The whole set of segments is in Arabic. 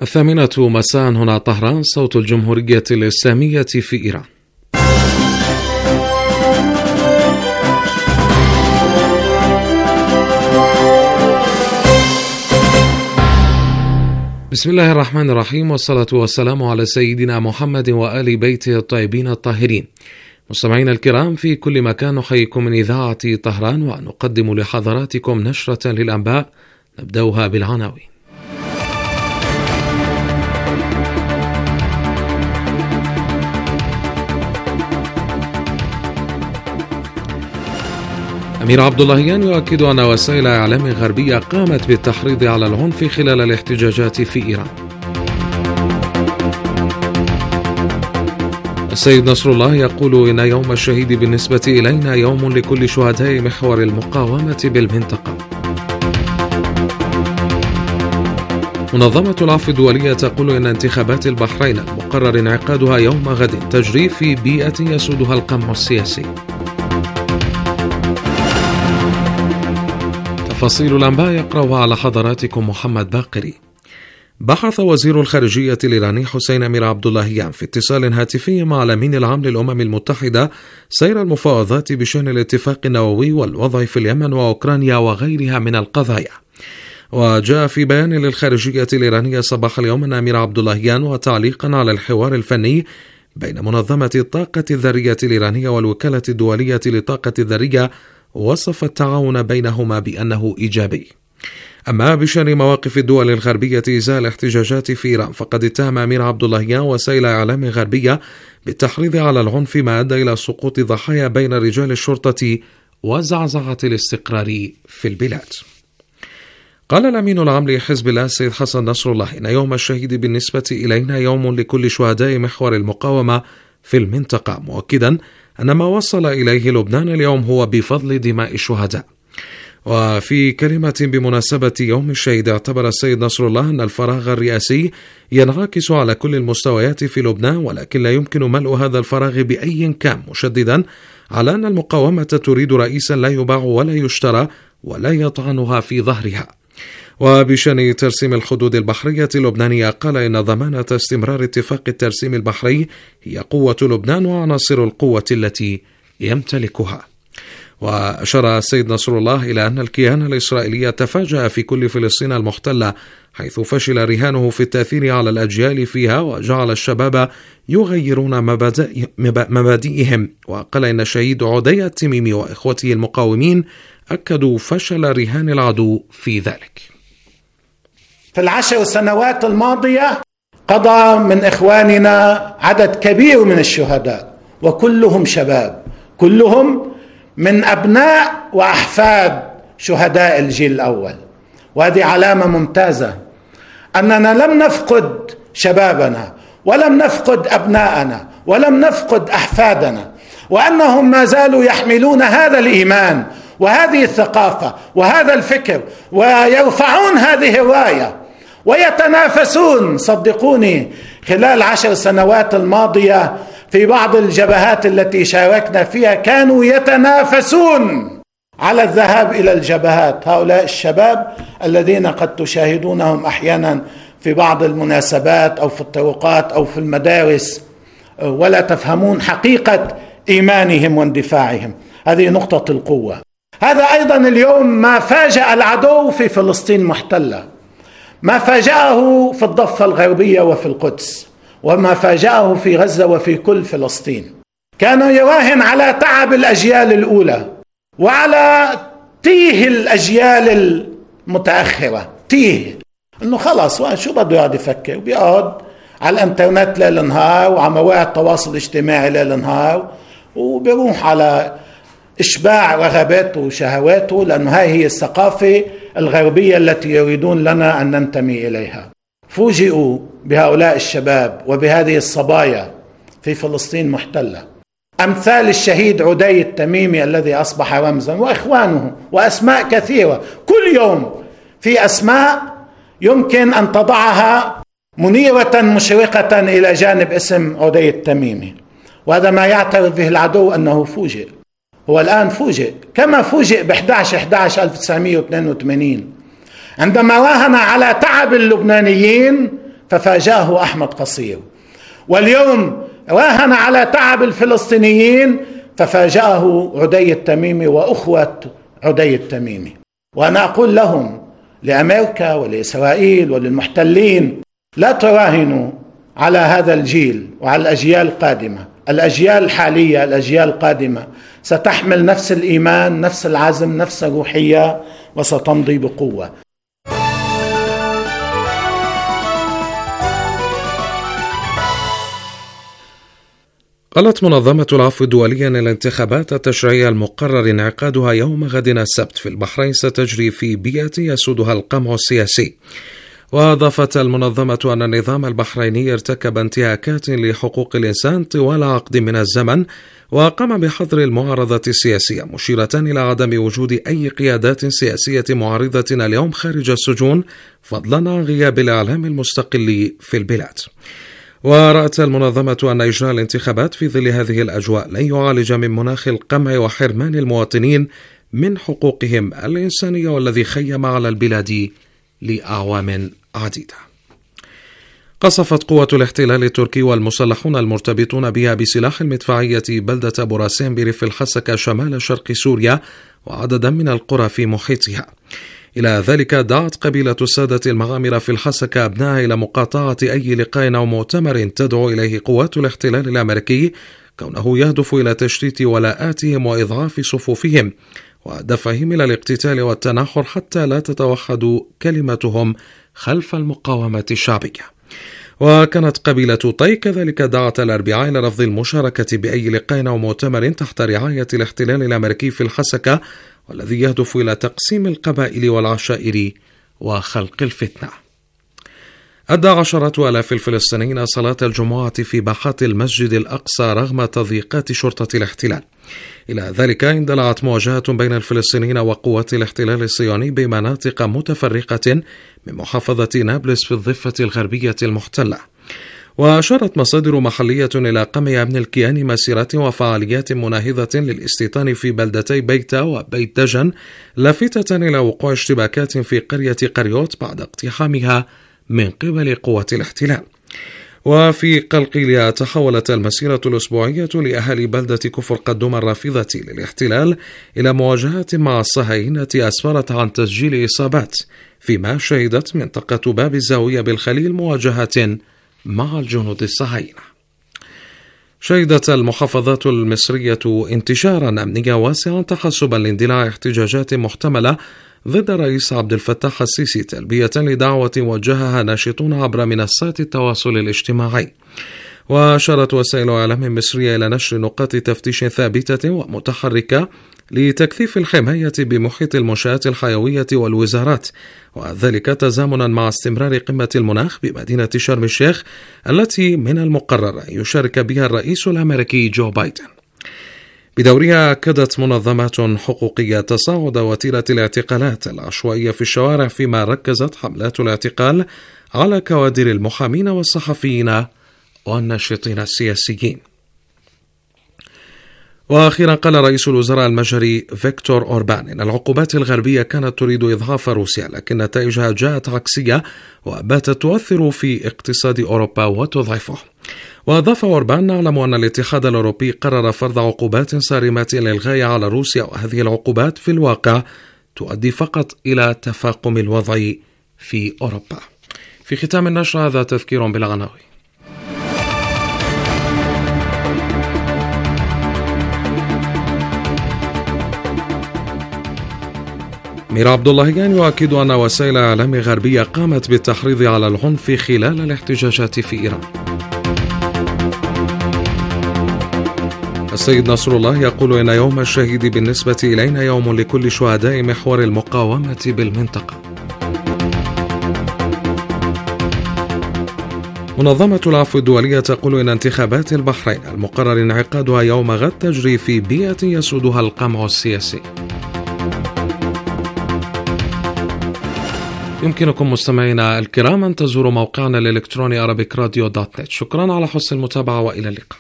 الثامنة مساء هنا طهران، صوت الجمهورية الإسلامية في إيران. بسم الله الرحمن الرحيم، والصلاة والسلام على سيدنا محمد وآل بيته الطيبين الطاهرين. مستمعينا الكرام في كل مكان، نحييكم من إذاعة طهران ونقدم لحضراتكم نشرة للأنباء نبدأها بالعناوين. أمير عبد اللهيان يؤكد أن وسائل إعلام غربية قامت بالتحريض على العنف خلال الاحتجاجات في إيران. السيد نصر الله يقول إن يوم الشهيد بالنسبة إلينا يوم لكل شهداء محور المقاومة بالمنطقة. منظمة العفو الدولية تقول إن انتخابات البحرين المقرر انعقادها يوم غد تجري في بيئة يسودها القمع السياسي. تفاصيل الأنباء يقرأها على حضراتكم محمد باقري. بحث وزير الخارجية الإيراني حسين أمير عبد اللهيان في اتصال هاتفي مع الأمين العام للأمم المتحدة سير المفاوضات بشأن الاتفاق النووي والوضع في اليمن وأوكرانيا وغيرها من القضايا. وجاء في بيان للخارجية الإيرانية صباح اليوم أن أمير عبد اللهيان وتعليقا على الحوار الفني بين منظمة الطاقة الذرية الإيرانية والوكالة الدولية للطاقة الذرية وصف التعاون بينهما بأنه إيجابي. أما بشأن مواقف الدول الغربية إزاء الاحتجاجات في إيران، فقد اتهم أمير عبد اللهيان وسائل إعلام غربية بالتحريض على العنف ما أدى إلى سقوط ضحايا بين رجال الشرطة وزعزعة الاستقرار في البلاد. قال الأمين العام لحزب الله السيد حسن نصر الله إن يوم الشهيد بالنسبة إلينا يوم لكل شهداء محور المقاومة في المنطقة، مؤكدا أن ما وصل إليه لبنان اليوم هو بفضل دماء الشهداء. وفي كلمة بمناسبة يوم الشهيد، اعتبر السيد نصر الله أن الفراغ الرئاسي ينعكس على كل المستويات في لبنان، ولكن لا يمكن ملء هذا الفراغ بأي كان، مشددا على أن المقاومة تريد رئيسا لا يباع ولا يشترى ولا يطعنها في ظهرها. وبشأن ترسيم الحدود البحرية اللبنانية، قال إن ضمانة استمرار اتفاق الترسيم البحري هي قوة لبنان وعناصر القوة التي يمتلكها. وأشار السيد نصر الله إلى أن الكيان الإسرائيلي تفاجأ في كل فلسطين المحتلة، حيث فشل رهانه في التأثير على الأجيال فيها وجعل الشباب يغيرون مبادئهم. وقال إن الشهيد عدي التميمي وإخوته المقاومين أكدوا فشل رهان العدو في ذلك. في ال10 سنوات الماضية قضى من إخواننا عدد كبير من الشهداء، وكلهم شباب، كلهم من أبناء وأحفاد شهداء الجيل الأول. وهذه علامة ممتازة أننا لم نفقد شبابنا ولم نفقد أبناءنا ولم نفقد أحفادنا، وأنهم ما زالوا يحملون هذا الإيمان وهذه الثقافة وهذا الفكر، ويرفعون هذه الراية ويتنافسون. صدقوني، خلال 10 سنوات الماضية في بعض الجبهات التي شاركنا فيها كانوا يتنافسون على الذهاب إلى الجبهات. هؤلاء الشباب الذين قد تشاهدونهم أحيانا في بعض المناسبات أو في الطرقات أو في المدارس ولا تفهمون حقيقة إيمانهم واندفاعهم، هذه نقطة القوة. هذا أيضا اليوم ما فاجأ العدو في فلسطين المحتلة، ما فاجأه في الضفة الغربية وفي القدس، وما فاجأه في غزة وفي كل فلسطين. كان يراهن على تعب الأجيال الأولى وعلى تيه الأجيال المتأخرة، تيه إنه خلاص شو بده يقعد يفكر، بيقعد على الانترنت ليل نهار وعلى مواقع التواصل الاجتماعي ليل نهار، وبيروح على إشباع رغباته وشهواته، لأنه هي الثقافة الغربية التي يريدون لنا أن ننتمي إليها. فوجئوا بهؤلاء الشباب وبهذه الصبايا في فلسطين محتلة، أمثال الشهيد عدي التميمي الذي أصبح رمزا، وإخوانه، وأسماء كثيرة. كل يوم في أسماء يمكن أن تضعها منيرة مشرقة إلى جانب اسم عدي التميمي، وهذا ما يعترف به العدو أنه فوجئ. هو الآن فوجئ كما فوجئ ب11/11/1982 عندما راهن على تعب اللبنانيين ففاجأه أحمد قصير، واليوم راهن على تعب الفلسطينيين ففاجأه عدي التميمي وأخوة عدي التميمي. وأنا أقول لهم، لأمريكا ولإسرائيل وللمحتلين: لا تراهنوا على هذا الجيل وعلى الأجيال القادمة. الأجيال الحالية، الأجيال القادمة ستحمل نفس الإيمان، نفس العزم، نفس الروحية، وستمضي بقوة. قالت منظمة العفو الدولية أن الانتخابات التشريعية المقرر انعقادها يوم غد السبت في البحرين ستجري في بيئة يسودها القمع السياسي. وأضافت المنظمة أن النظام البحريني ارتكب انتهاكات لحقوق الإنسان طوال عقد من الزمن، وقام بحظر المعارضة السياسية، مشيرة إلى عدم وجود أي قيادات سياسية معارضة اليوم خارج السجون، فضلا عن غياب الإعلام المستقل في البلاد. ورأت المنظمة أن إجراء الانتخابات في ظل هذه الأجواء لن يعالج من مناخ القمع وحرمان المواطنين من حقوقهم الإنسانية والذي خيم على البلاد لأعوام عديدة. قصفت قوة الاحتلال التركي والمسلحون المرتبطون بها بسلاح المدفعية بلدة بوراسين بريف الحسكة شمال شرق سوريا وعددا من القرى في محيطها. إلى ذلك دعت قبيلة السادة المغامرة في الحسكة أبنائها إلى مقاطعة أي لقاء أو مؤتمر تدعو إليه قوات الاحتلال الأمريكي، كونه يهدف إلى تشتيت ولاءاتهم وإضعاف صفوفهم ودفعهم إلى الاقتتال والتناحر حتى لا تتوحد كلمتهم خلف المقاومة الشعبية. وكانت قبيلة طي كذلك دعت الأربعاء إلى رفض المشاركة بأي لقاء أو مؤتمر تحت رعاية الاحتلال الأمريكي في الحسكة، والذي يهدف إلى تقسيم القبائل والعشائر وخلق الفتنة. أدى عشرات آلاف الفلسطينيين صلاة الجمعة في باحات المسجد الأقصى رغم تضييقات شرطة الاحتلال. إلى ذلك اندلعت مواجهة بين الفلسطينيين وقوات الاحتلال الصهيوني بمناطق متفرقة من محافظة نابلس في الضفة الغربية المحتلة. وأشارت مصادر محلية إلى قمع أمن الكيان مسيرات وفعاليات مناهضة للاستيطان في بلدتي بيتا وبيت دجن، لافتة إلى وقوع اشتباكات في قرية قريوت بعد اقتحامها من قبل قوة الاحتلال. وفي قلقيلية تحولت المسيرة الأسبوعية لأهالي بلدة كفر قدوم الرافضة للاحتلال إلى مواجهات مع الصهاينة أسفرت عن تسجيل إصابات، فيما شهدت منطقة باب الزاوية بالخليل مواجهات مع الجنود الصهاينة. شهدت المحافظات المصرية انتشارا أمنيا واسعا تحسبا لاندلاع احتجاجات محتملة ضد الرئيس عبد الفتاح السيسي، تلبية لدعوة وجهها ناشطون عبر منصات التواصل الاجتماعي. وأشارت وسائل إعلام مصرية إلى نشر نقاط تفتيش ثابتة ومتحركة لتكثيف الحماية بمحيط المنشآت الحيوية والوزارات، وذلك تزامنا مع استمرار قمة المناخ بمدينة شرم الشيخ التي من المقرر أن يشارك بها الرئيس الأمريكي جو بايدن. بدورها أكدت منظمات حقوقية تصاعد وتيرة الاعتقالات العشوائية في الشوارع، فيما ركزت حملات الاعتقال على كوادر المحامين والصحفيين والناشطين السياسيين. وأخيرا قال رئيس الوزراء المجري فيكتور أوربان إن العقوبات الغربية كانت تريد إضعاف روسيا، لكن نتائجها جاءت عكسية وباتت تؤثر في اقتصاد أوروبا وتضعفه. وأضاف أوربان: نعلم أن الاتحاد الأوروبي قرر فرض عقوبات صارمة للغاية على روسيا، وهذه العقوبات في الواقع تؤدي فقط إلى تفاقم الوضع في أوروبا. في ختام النشر هذا تذكير بالعناوين. مير عبد اللهيان يؤكد أن وسائل إعلام غربية قامت بالتحريض على العنف خلال الاحتجاجات في إيران. السيد نصر الله يقول إن يوم الشهيد بالنسبة إلينا يوم لكل شهداء محور المقاومة بالمنطقة. منظمة العفو الدولية تقول إن انتخابات البحرين المقرر انعقادها يوم غد تجري في بيئة يسودها القمع السياسي. يمكنكم مستمعينا الكرام أن تزوروا موقعنا الإلكتروني arabicradio.net. شكرا على حسن المتابعة وإلى اللقاء.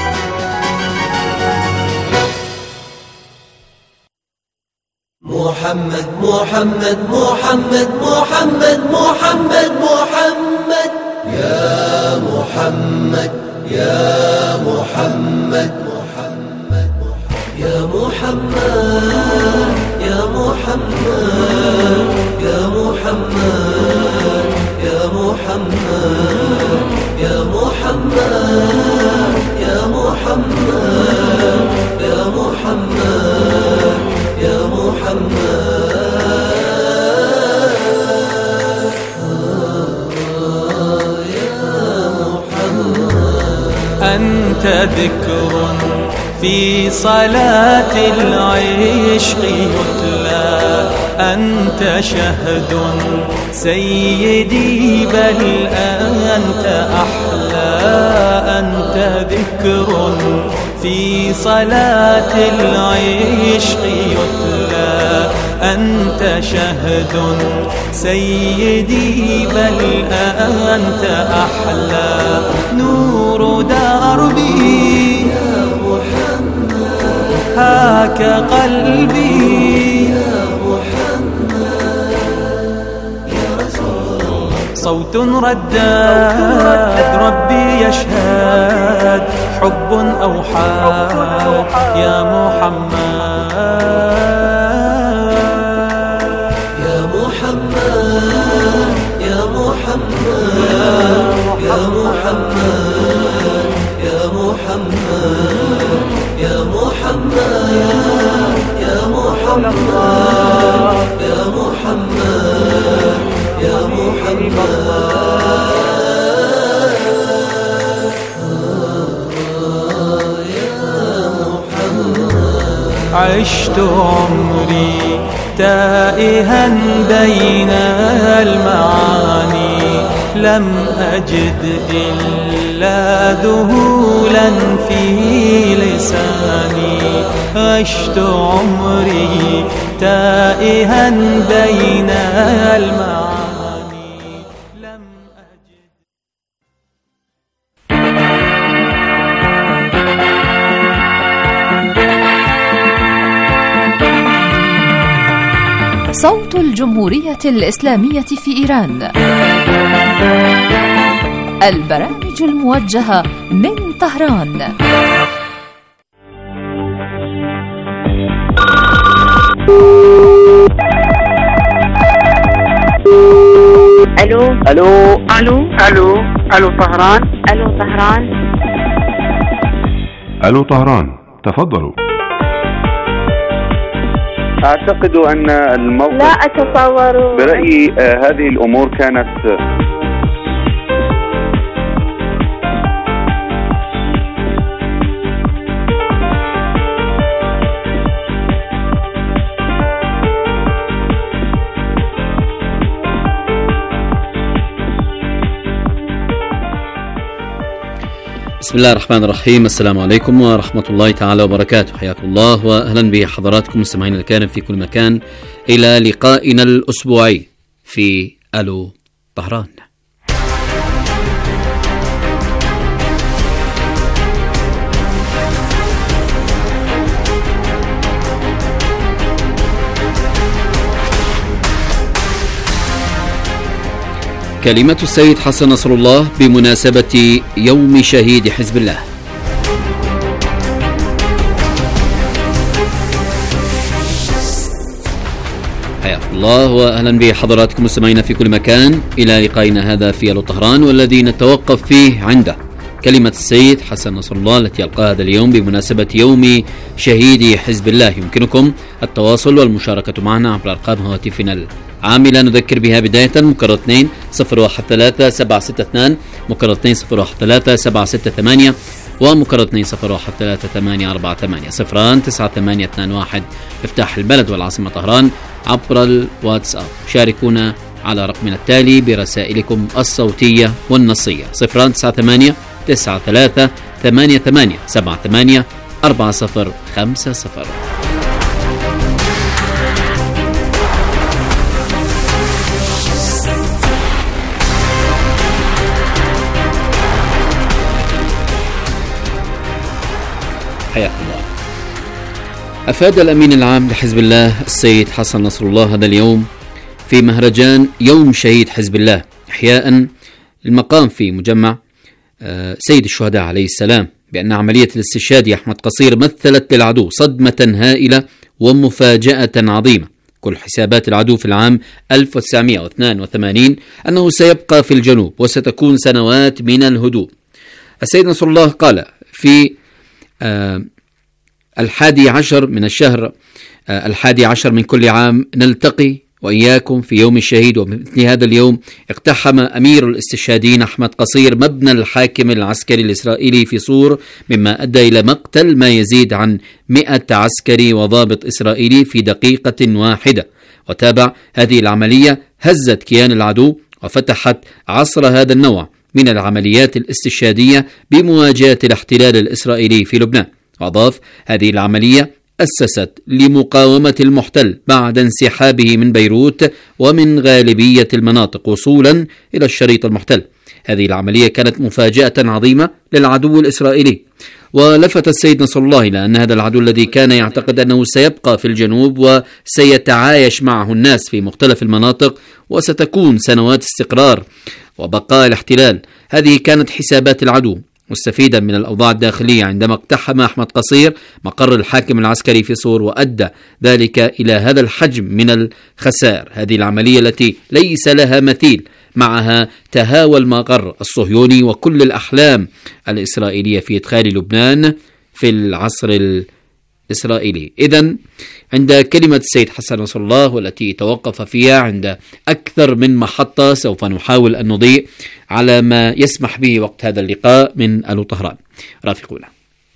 محمد محمد محمد محمد محمد محمد محمد يا محمد يا محمد محمد يا محمد يا محمد يا محمد يا محمد يا محمد يا محمد يا محمد يا محمد أنت ذكر في صلاة العشق يتلى، أنت شهد سيدي بل أنت أحلى، أنت ذكر في صلاة العشق يتلى، أنت شهد سيدي بل أنت أحلى، نور دربي يا محمد هاك قلبي يا محمد يا رسول الله، صوت رداد ربي يشهد، حب أوحاد يا محمد يا محمد يا محمد يا محمد يا محمد يا محمد يا محمد يا محمد يا محمد عشت عمري تائها بين المعاني، لم أجد إلا ذهولا في لساني، عشت عمري تائها بين المعاني لم أجد. صوت الجمهورية الإسلامية في إيران، البرامج الموجهة من طهران. الو الو الو الو الو طهران. الو طهران. الو طهران، تفضلوا. أعتقد أن الموقف لا أتصور. برأيي هذه الأمور كانت بسم الله الرحمن الرحيم. السلام عليكم ورحمة الله تعالى وبركاته. حياكم الله وأهلا بحضراتكم مستمعينا الكرام في كل مكان إلى لقائنا الأسبوعي في ألو طهران. كلمة السيد حسن نصر الله بمناسبة يوم شهيد حزب الله. حياكم الله وأهلا بحضراتكم مستمعينا في كل مكان إلى لقائنا هذا في ألو طهران، والذي نتوقف فيه عند كلمة السيد حسن نصر الله التي ألقاها هذا اليوم بمناسبة يوم شهيد حزب الله. يمكنكم التواصل والمشاركة معنا عبر أرقام هواتفنا عاملة نذكر بها بداية: مكرر 2 013 762 مكرر 2 013 768 ومكرر 2 013 848 0 9821 مفتاح البلد والعاصمة طهران عبر الواتساب. شاركونا على رقمنا التالي برسائلكم الصوتية والنصية 098 93 88 78 4050. حياكم الله. أفاد الأمين العام لحزب الله السيد حسن نصر الله هذا اليوم في مهرجان يوم شهيد حزب الله إحياء المقام في مجمع سيد الشهداء عليه السلام بأن عملية الاستشهاد يا أحمد قصير مثلت للعدو صدمة هائلة ومفاجأة عظيمة. كل حسابات العدو في العام 1982 أنه سيبقى في الجنوب وستكون سنوات من الهدوء. السيد نصر الله قال في 11 من الشهر 11 من كل عام نلتقي وإياكم في يوم الشهيد، ومثل هذا اليوم اقتحم أمير الاستشهاديين أحمد قصير مبنى الحاكم العسكري الإسرائيلي في صور، مما أدى إلى مقتل ما يزيد عن 100 عسكري وضابط إسرائيلي في دقيقة واحدة. وتابع هذه العملية هزت كيان العدو وفتحت عصر هذا النوع من العمليات الاستشهادية بمواجهة الاحتلال الإسرائيلي في لبنان. وأضاف هذه العملية أسست لمقاومة المحتل بعد انسحابه من بيروت ومن غالبية المناطق وصولا إلى الشريط المحتل. هذه العملية كانت مفاجأة عظيمة للعدو الإسرائيلي، ولفت السيد نصر الله إلى أن هذا العدو الذي كان يعتقد أنه سيبقى في الجنوب وسيتعايش معه الناس في مختلف المناطق وستكون سنوات استقرار وبقاء الاحتلال، هذه كانت حسابات العدو مستفيدا من الأوضاع الداخلية عندما اقتحم أحمد قصير مقر الحاكم العسكري في صور، وأدى ذلك إلى هذا الحجم من الخسائر. هذه العملية التي ليس لها مثيل، معها تهاوى المقر الصهيوني وكل الأحلام الإسرائيلية في إدخال لبنان في العصر الإسرائيلي. إذن عند كلمة السيد حسن نصر الله والتي توقف فيها عند أكثر من محطة سوف نحاول أن نضيء على ما يسمح به وقت هذا اللقاء من ألو طهران. رافقونا.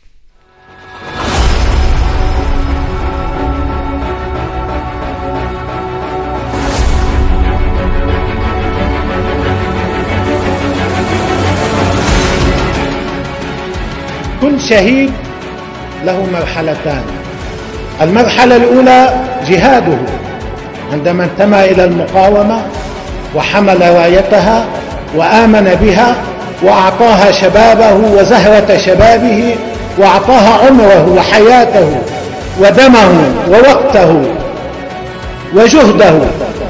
كل شهيد له مرحلتان. المرحلة الأولى جهاده عندما انتمى إلى المقاومة وحمل رايتها وآمن بها وأعطاها شبابه وزهرة شبابه وأعطاها عمره وحياته ودمه ووقته وجهده.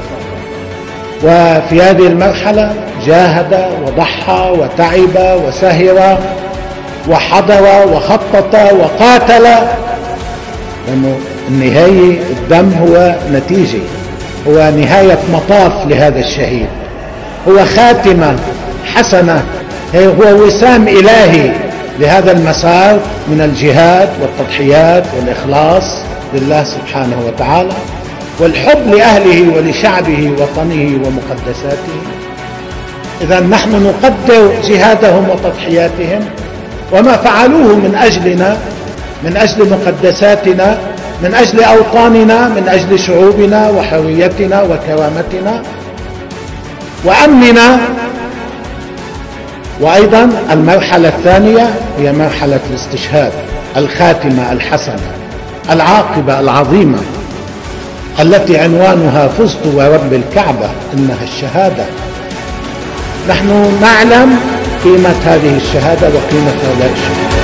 وفي هذه المرحلة جاهد وضحى وتعب وسهر وحضر وخطط وقاتل، لأنه النهاية الدم هو نتيجة، هو نهاية مطاف لهذا الشهيد، هو خاتمة حسنة، هو وسام إلهي لهذا المسار من الجهاد والتضحيات والإخلاص لله سبحانه وتعالى والحب لأهله ولشعبه وطنه ومقدساته. إذا نحن نقدر جهادهم وتضحياتهم وما فعلوه من أجلنا، من أجل مقدساتنا، من أجل أوطاننا، من أجل شعوبنا وحريتنا وكرامتنا وأمننا. وأيضا المرحلة الثانية هي مرحلة الاستشهاد، الخاتمة الحسنة، العاقبة العظيمة التي عنوانها فزت ورب الكعبة إنها الشهادة. نحن نعلم قيمة هذه الشهادة وقيمة هؤلاء الشهداء.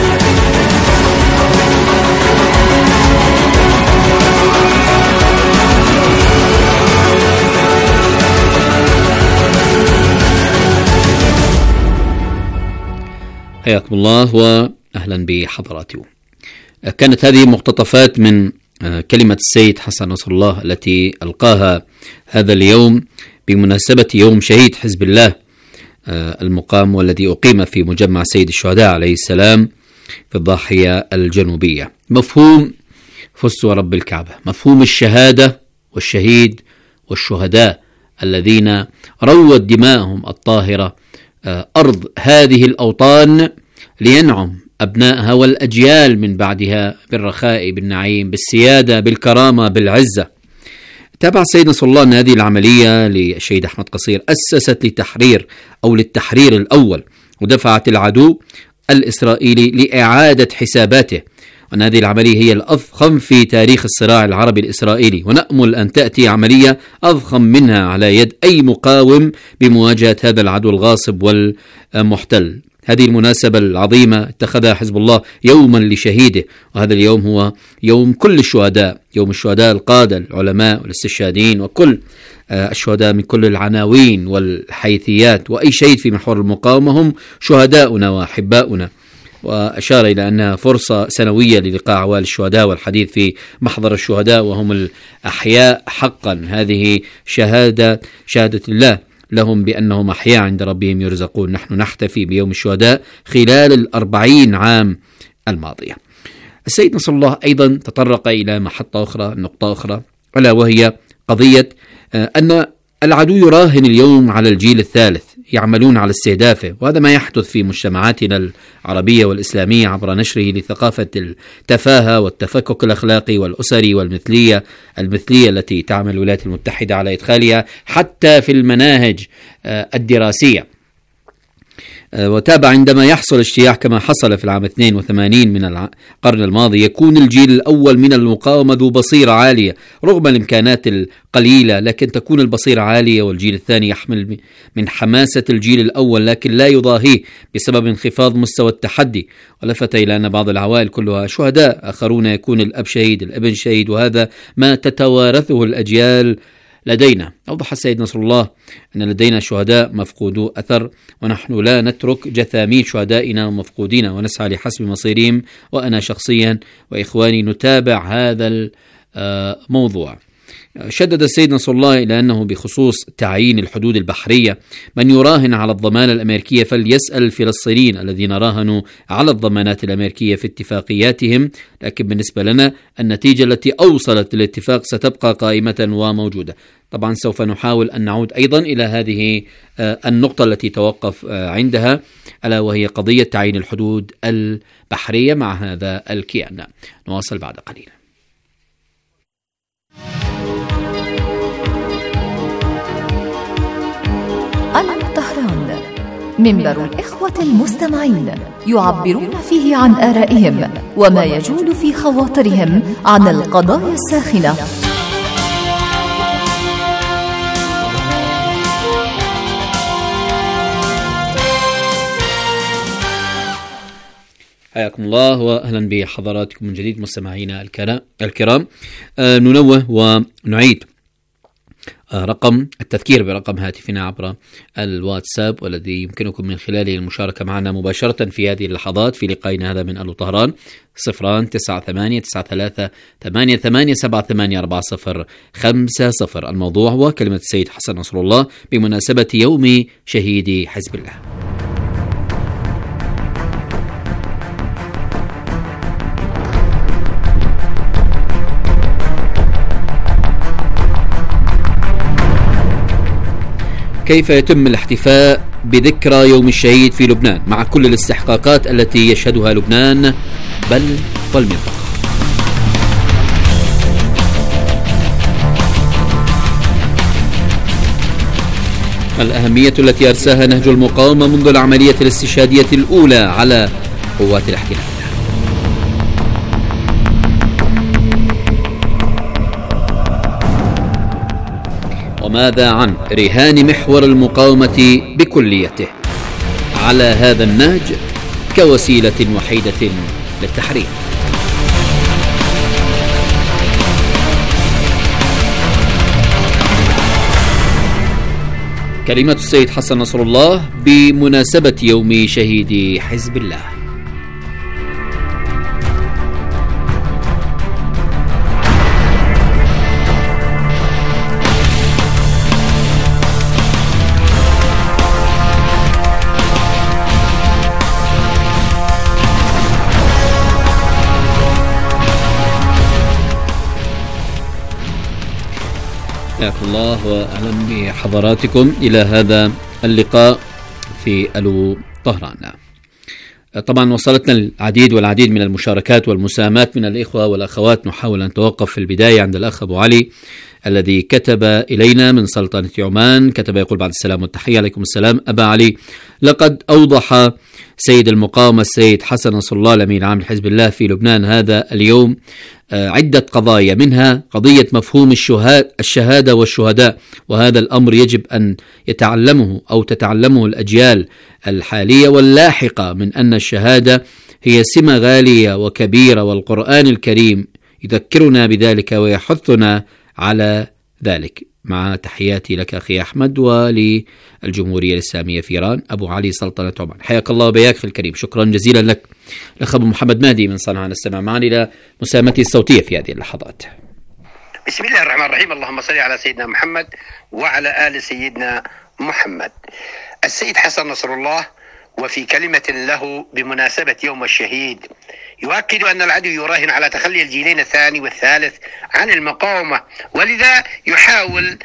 حياكم الله وأهلا بحضراتكم. كانت هذه مقتطفات من كلمة السيد حسن نصر الله التي ألقاها هذا اليوم بمناسبة يوم شهيد حزب الله المقام والذي أقيم في مجمع سيد الشهداء عليه السلام في الضاحية الجنوبية. مفهوم فزت ورب الكعبة، مفهوم الشهادة والشهيد والشهداء الذين روت دماءهم الطاهرة أرض هذه الأوطان لينعم أبنائها والأجيال من بعدها بالرخاء، بالنعيم، بالسيادة، بالكرامة، بالعزة. تابع السيد نصر الله أن هذه العملية للشهيد أحمد قصير أسست للتحرير الأول، ودفعت العدو الإسرائيلي لإعادة حساباته، وأن هذه العملية هي الأضخم في تاريخ الصراع العربي الإسرائيلي، ونأمل أن تأتي عملية أضخم منها على يد أي مقاوم بمواجهة هذا العدو الغاصب والمحتل. هذه المناسبة العظيمة اتخذها حزب الله يوما لشهيده، وهذا اليوم هو يوم كل الشهداء، يوم الشهداء القادة العلماء والاستشهاديين وكل الشهداء من كل العناوين والحيثيات، وأي شهيد في محور المقاومة هم شهداؤنا وأحباؤنا. وأشار إلى أنها فرصة سنوية للقاء عوائل الشهداء والحديث في محضر الشهداء وهم الأحياء حقا. هذه شهادة الله لهم بأنهم أحياء عند ربهم يرزقون. نحن نحتفي بيوم الشهداء خلال 40 عام الماضية. السيد نصر الله أيضا تطرق إلى محطة أخرى، نقطة أخرى، ألا وهي قضية أن العدو يراهن اليوم على الجيل الثالث، يعملون على استهدافه، وهذا ما يحدث في مجتمعاتنا العربية والإسلامية عبر نشره لثقافة التفاهة والتفكك الأخلاقي والأسري والمثلية التي تعمل الولايات المتحدة على إدخالها حتى في المناهج الدراسية. وتابع عندما يحصل اجتياح كما حصل في العام 82 من القرن الماضي، يكون الجيل الأول من المقاومة ذو بصيرة عالية رغم الإمكانات القليلة، لكن تكون البصيرة عالية، والجيل الثاني يحمل من حماسة الجيل الأول لكن لا يضاهيه بسبب انخفاض مستوى التحدي. ولفت إلى أن بعض العوائل كلها شهداء، آخرون يكون الأب شهيد، الابن شهيد، وهذا ما تتوارثه الأجيال لدينا. أوضح السيد نصر الله أن لدينا شهداء مفقودو أثر، ونحن لا نترك جثامين شهدائنا ومفقودين ونسعى لحسب مصيرهم. وأنا شخصيا وإخواني نتابع هذا الموضوع. شدد السيد نصر الله إلى أنه بخصوص تعيين الحدود البحرية من يراهن على الضمانة الأمريكية فليسأل الفلسطينيين الذين راهنوا على الضمانات الأمريكية في اتفاقياتهم، لكن بالنسبة لنا النتيجة التي أوصلت للاتفاق ستبقى قائمة وموجودة. طبعا سوف نحاول أن نعود أيضا إلى هذه النقطة التي توقف عندها، ألا وهي قضية تعيين الحدود البحرية مع هذا الكيان. نواصل بعد قليل. الطهران، منبر الإخوة المستمعين يعبرون فيه عن آرائهم وما يجول في خواطرهم عن القضايا الساخنة. حياكم الله وأهلا بحضراتكم من جديد مستمعينا الكرام. ننوه ونعيد رقم التذكير برقم هاتفنا عبر الواتساب، والذي يمكنكم من خلاله المشاركة معنا مباشرة في هذه اللحظات في لقائنا هذا من ألو طهران. 0989388784050. الموضوع هو كلمة السيد حسن نصر الله بمناسبة يوم شهيد حزب الله. كيف يتم الاحتفاء بذكرى يوم الشهيد في لبنان مع كل الاستحقاقات التي يشهدها لبنان بل والمنطقة؟ الأهمية التي أرساها نهج المقاومة منذ العملية الاستشهادية الأولى على قوات الاحتلال. وماذا عن رهان محور المقاومة بكليته على هذا النهج كوسيلة وحيدة للتحرير؟ كلمة السيد حسن نصر الله بمناسبة يوم شهيد حزب الله. حياكم الله وأهلا بحضراتكم إلى هذا اللقاء في ألو طهران. طبعا وصلتنا العديد من المشاركات والمساهمات من الإخوة والأخوات. نحاول أن نتوقف في البداية عند الأخ أبو علي الذي كتب إلينا من سلطنة عمان، كتب يقول: بعد السلام والتحية. عليكم السلام أبا علي. لقد أوضح سيد المقاومة السيد حسن نصر الله الأمين العام لحزب الله في لبنان هذا اليوم عدة قضايا، منها قضية مفهوم الشهادة والشهداء، وهذا الأمر يجب أن يتعلمه أو تتعلمه الأجيال الحالية واللاحقة، من أن الشهادة هي سمة غالية وكبيرة، والقرآن الكريم يذكرنا بذلك ويحثنا على ذلك. مع تحياتي لك أخي أحمد وللجمهورية الإسلامية في إيران، أبو علي سلطنة عمان. حياك الله وبياك أخي الكريم، شكرا جزيلا لك. الأخ أبو محمد مهدي من صنعاء نستمع معنا إلى مساهمته الصوتية في هذه اللحظات. بسم الله الرحمن الرحيم. اللهم صل على سيدنا محمد وعلى آل سيدنا محمد. السيد حسن نصر الله وفي كلمة له بمناسبة يوم الشهيد يؤكد أن العدو يراهن على تخلي الجيلين الثاني والثالث عن المقاومة، ولذا يحاول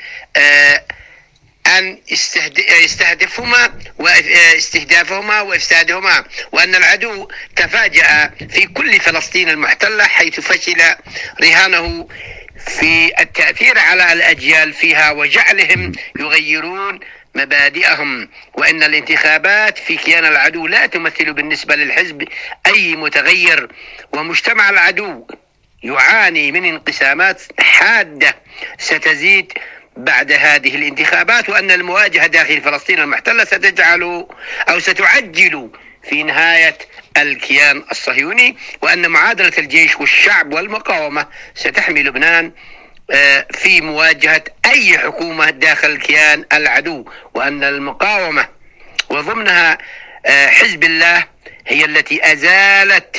أن يستهدفهما واستهدافهما وإفسادهما، وأن العدو تفاجأ في كل فلسطين المحتلة حيث فشل رهانه في التأثير على الأجيال فيها وجعلهم يغيرون مبادئهم، وإن الانتخابات في كيان العدو لا تمثل بالنسبة للحزب أي متغير، ومجتمع العدو يعاني من انقسامات حادة ستزيد بعد هذه الانتخابات، وأن المواجهة داخل فلسطين المحتلة ستعجل في نهاية الكيان الصهيوني، وأن معادلة الجيش والشعب والمقاومة ستحمي لبنان في مواجهة أي حكومة داخل كيان العدو، وأن المقاومة وضمنها حزب الله هي التي أزالت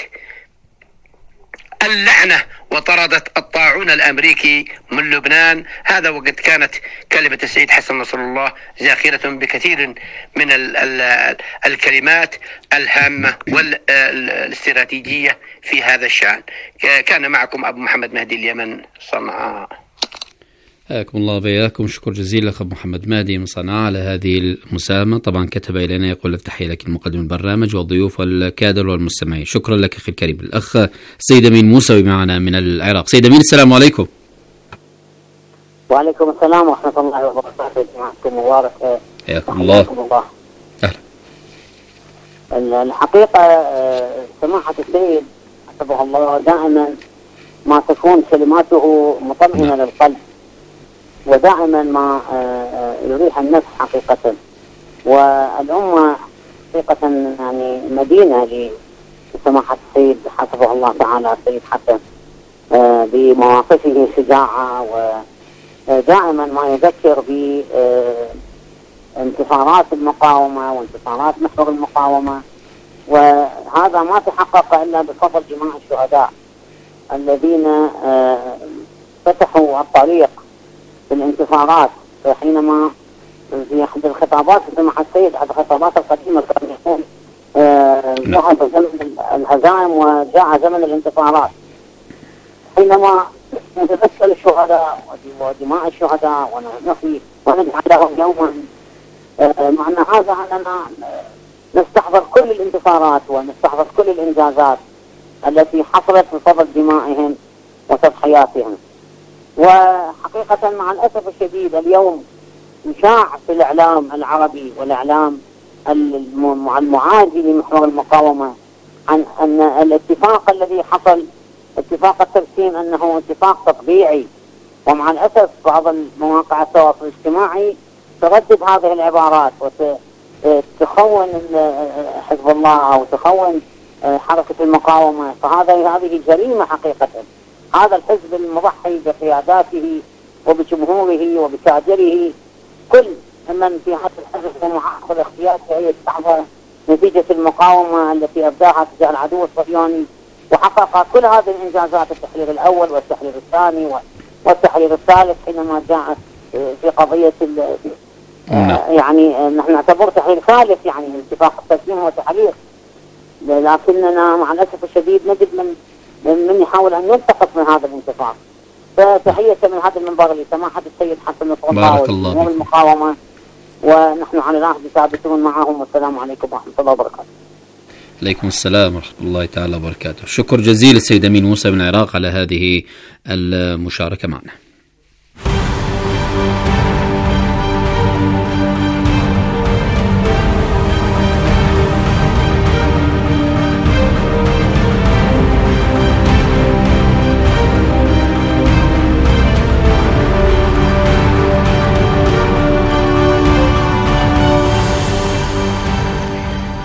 اللعنة وطردت الطاعون الأمريكي من لبنان. هذا وقد كانت كلمة السيد حسن نصر الله زاخرة بكثير من الكلمات الهامة والاستراتيجية في هذا الشأن. كان معكم أبو محمد مهدي اليمن، صنعاء. حياكم الله وبياكم. شكر جزيلا أخ محمد مهدي من صنعاء على هذه المساهمة. طبعا كتب إلينا يقول لك: تحية لك المقدم البرنامج والضيوف والكادر والمستمعين. شكرا لك أخي الكريم. الأخ سيد أمين موسوي معنا من العراق. سيد أمين السلام عليكم. وعليكم السلام ورحمة الله وبركاته. جماعتكم مبارك. حياكم الله. أهلا. الحقيقة سماحة السيد حفظه الله دائما ما تكون كلماته مطمئنة للقلب، ودائما ما يريح النفس حقيقة، والأمة حقيقة يعني مدينة لسماحة السيد حفظه الله تعالى السيد حسن بمواقفه شجاعة، ودائما ما يذكر بانتصارات المقاومة وانتصارات محور المقاومة، وهذا ما تحقق إلا بفضل جماعة الشهداء الذين فتحوا الطريق في الانتصارات. حينما في أحد الخطابات سماحة السيد، أحد الخطابات القديمة، كان يقول ذهب زمن الهزائم وجاء زمن الانتصارات. حينما نتذكر الشهداء ودماء الشهداء ونحيي ونجعل لهم يوما، معنى هذا أننا نستحضر كل الانتصارات ونستحضر كل الإنجازات التي حصلت بفضل دمائهم وتضحياتهم. وحقيقة مع الأسف الشديد اليوم يشاع في الإعلام العربي والإعلام المعادي لمحور المقاومة عن أن الاتفاق الذي حصل اتفاق الترسيم أنه اتفاق تطبيعي، ومع الأسف بعض المواقع التواصل الاجتماعي تردد هذه العبارات وتخون حزب الله أو تخون حركة المقاومة. هذه جريمة حقيقة. هذا الحزب المضحي بقياداته وبجمهوره وبكادره، كل من في هذا الحزب ومعاقب الاختيار فهي تستحضر نتيجة المقاومة التي أبداها تجاه العدو الصهيوني، وحقق كل هذه الإنجازات: التحرير الأول والتحرير الثاني والتحرير الثالث. حينما جاء في قضية يعني نحن نعتبر تحرير ثالث، يعني اتفاق التسليم وتحرير، لكننا مع الأسف الشديد نجد من يحاول أن يلتقط من هذا الانتفاق. فتحية من هذا المنبر لسماحة السيد حسن نصر الله وجمهور المقاومة، ونحن على العهد ثابتون معهم، والسلام عليكم ورحمة الله وبركاته. عليكم السلام ورحمة الله تعالى وبركاته. شكر جزيل السيد أمين موسى من العراق على هذه المشاركة معنا.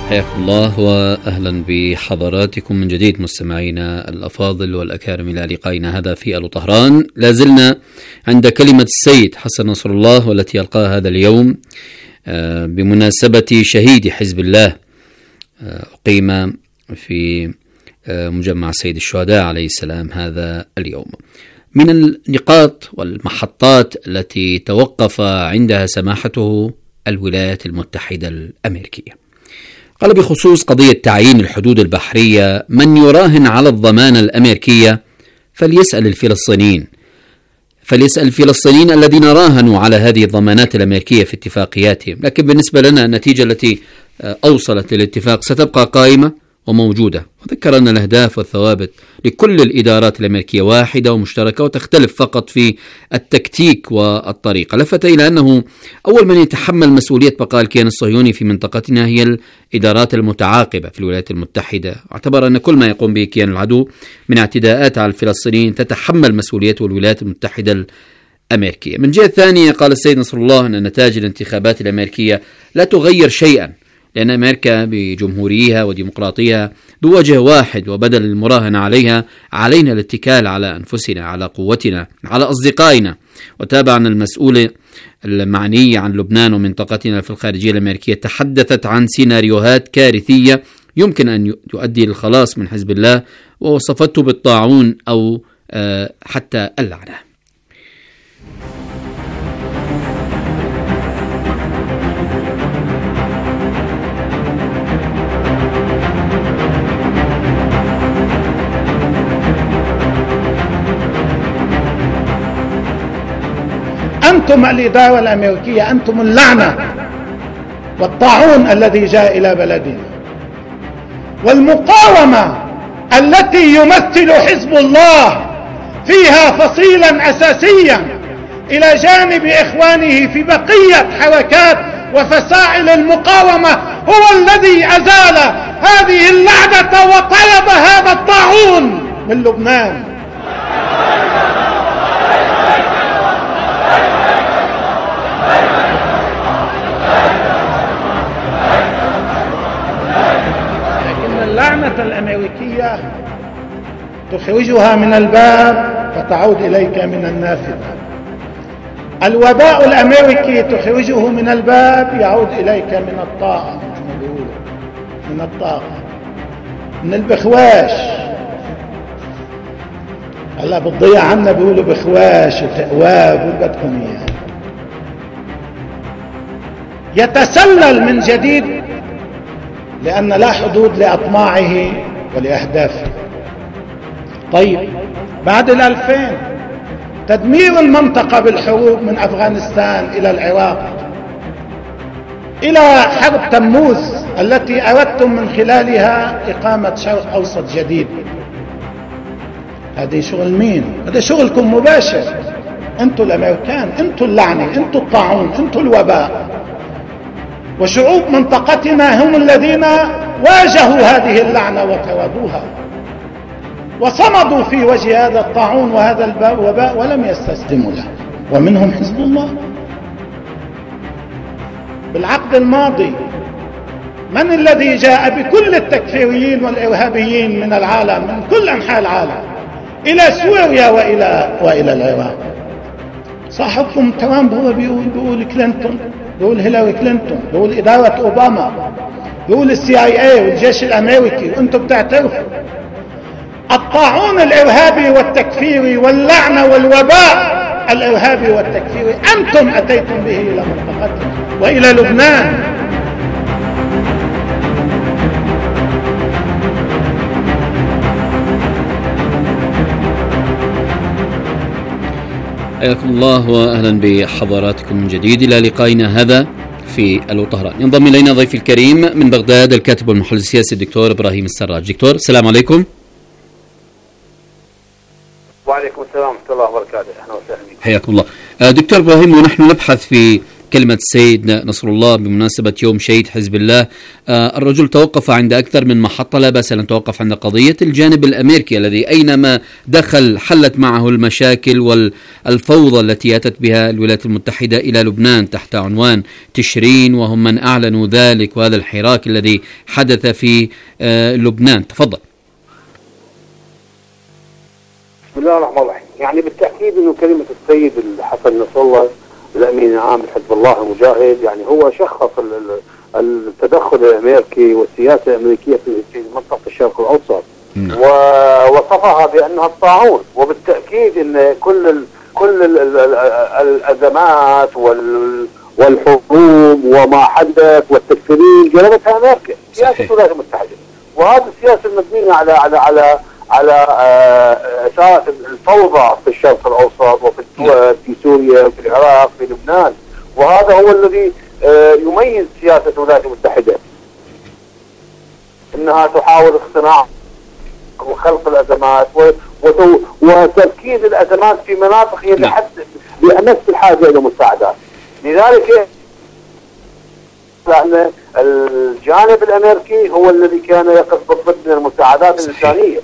حياكم الله وأهلا بحضراتكم من جديد مستمعينا الأفاضل والأكارم إلى لقائنا هذا في ألو طهران. لازلنا عند كلمة السيد حسن نصر الله والتي يلقاها هذا اليوم بمناسبة شهيد حزب الله أقيم في مجمع سيد الشهداء عليه السلام هذا اليوم. من النقاط والمحطات التي توقف عندها سماحته الولايات المتحدة الأمريكية. قال بخصوص قضية تعيين الحدود البحرية: من يراهن على الضمانة الأمريكية فليسأل الفلسطينيين الذين راهنوا على هذه الضمانات الأمريكية في اتفاقياتهم. لكن بالنسبة لنا النتيجة التي أوصلت للاتفاق ستبقى قائمة وموجودة. وذكر أن الأهداف والثوابت لكل الإدارات الأمريكية واحدة ومشتركة وتختلف فقط في التكتيك والطريقة. لفت إلى أنه أول من يتحمل مسؤولية بقاء الكيان الصهيوني في منطقتنا هي الإدارات المتعاقبة في الولايات المتحدة. اعتبر أن كل ما يقوم به كيان العدو من اعتداءات على الفلسطينيين تتحمل مسؤوليته الولايات المتحدة الأمريكية. من جهة ثانية قال السيد نصر الله أن نتائج الانتخابات الأمريكية لا تغير شيئا، لأن أمريكا بجمهوريها وديمقراطيها ذو وجه واحد، وبدل المراهنة عليها علينا الاتكال على أنفسنا، على قوتنا، على أصدقائنا. وتابع أن المسؤولة المعنية عن لبنان ومنطقتنا في الخارجية الأمريكية تحدثت عن سيناريوهات كارثية يمكن أن يؤدي للخلاص من حزب الله، ووصفته بالطاعون أو حتى اللعنة. أنتم الإدارة الأمريكية، أنتم اللعنة والطاعون الذي جاء إلى بلدنا. والمقاومة التي يمثل حزب الله فيها فصيلا أساسيا إلى جانب إخوانه في بقية حركات وفصائل المقاومة هو الذي أزال هذه اللعنة وطلب هذا الطاعون من لبنان. لكن اللعنة الأمريكية تخرجها من الباب فتعود إليك من النافذة. الوباء الأمريكي تخرجه من الباب يعود إليك من الطاقة، من الطاقة، من البخواش. هلا بتضيع عنا بيقولوا بخواش وتقواب وبدكم اياه. يتسلل من جديد لأن لا حدود لأطماعه ولأهدافه. طيب بعد 2000 تدمير المنطقة بالحروب من أفغانستان إلى العراق إلى حرب تموز التي أردتم من خلالها إقامة شرق أوسط جديد. هذه شغل مين؟ هذا شغلكم مباشر. أنتوا الأمريكان، أنتوا اللعنة، أنتوا الطاعون، أنتوا الوباء. وشعوب منطقتنا هم الذين واجهوا هذه اللعنة وطردوها وصمدوا في وجه هذا الطاعون وهذا الوباء ولم يستسلموا له، ومنهم حزب الله. بالعقد الماضي من الذي جاء بكل التكفيريين والإرهابيين من العالم، من كل أنحاء العالم، إلى سوريا وإلى العراق؟ صاحبكم ترامب هو بيقول كلينتون، بيقول هيلاري كلينتون، بيقول إدارة أوباما، بيقول CIA والجيش الأمريكي، وأنتم بتعترفوا. الطاعون الإرهابي والتكفيري واللعنة والوباء الإرهابي والتكفيري أنتم أتيتم به إلى منطقتنا وإلى لبنان. حياكم الله وأهلا بحضراتكم من جديد إلى لقائنا هذا في ألو طهران. ينضم إلينا ضيفي الكريم من بغداد الكاتب والمحلل السياسي الدكتور إبراهيم السراج. دكتور السلام عليكم. وعليكم السلام ورحمة الله وبركاته. أهلا وسهلا. حياكم الله. دكتور إبراهيم، ونحن نبحث في كلمة السيد نصر الله بمناسبة يوم شهيد حزب الله. الرجل توقف عند أكثر من محطة، لا بأس أن توقف عند قضية الجانب الأمريكي الذي أينما دخل حلت معه المشاكل والفوضى التي أتت بها الولايات المتحدة إلى لبنان تحت عنوان تشرين، وهم من أعلنوا ذلك، وهذا الحراك الذي حدث في لبنان. تفضل. بسم الله الرحمن الرحيم. يعني بالتأكيد أنه كلمة السيد حسن نصر الله الأمين العام لحزب الله المجاهد يعني هو شخص التدخل الأمريكي والسياسة الأمريكية في منطقة الشرق الأوسط ووصفها بأنها الطاعون. وبالتأكيد أن كل الأزمات والحروب وما حدث والتكفيرين جلبتها أمريكا، سياسة الولايات المتحدة. وهذه السياسة المبنية على أساس الفوضى في الشرق الأوسط وفي الدول، في سوريا وفي العراق في لبنان. وهذا هو الذي يميز سياسة الولايات المتحدة، أنها تحاول اقتناع وخلق الأزمات وتركيز الأزمات في مناطق هي بأمس الحاجة إلى مساعدات. لذلك لأن الجانب الأمريكي هو الذي كان يقف ضد من المساعدات الإنسانية،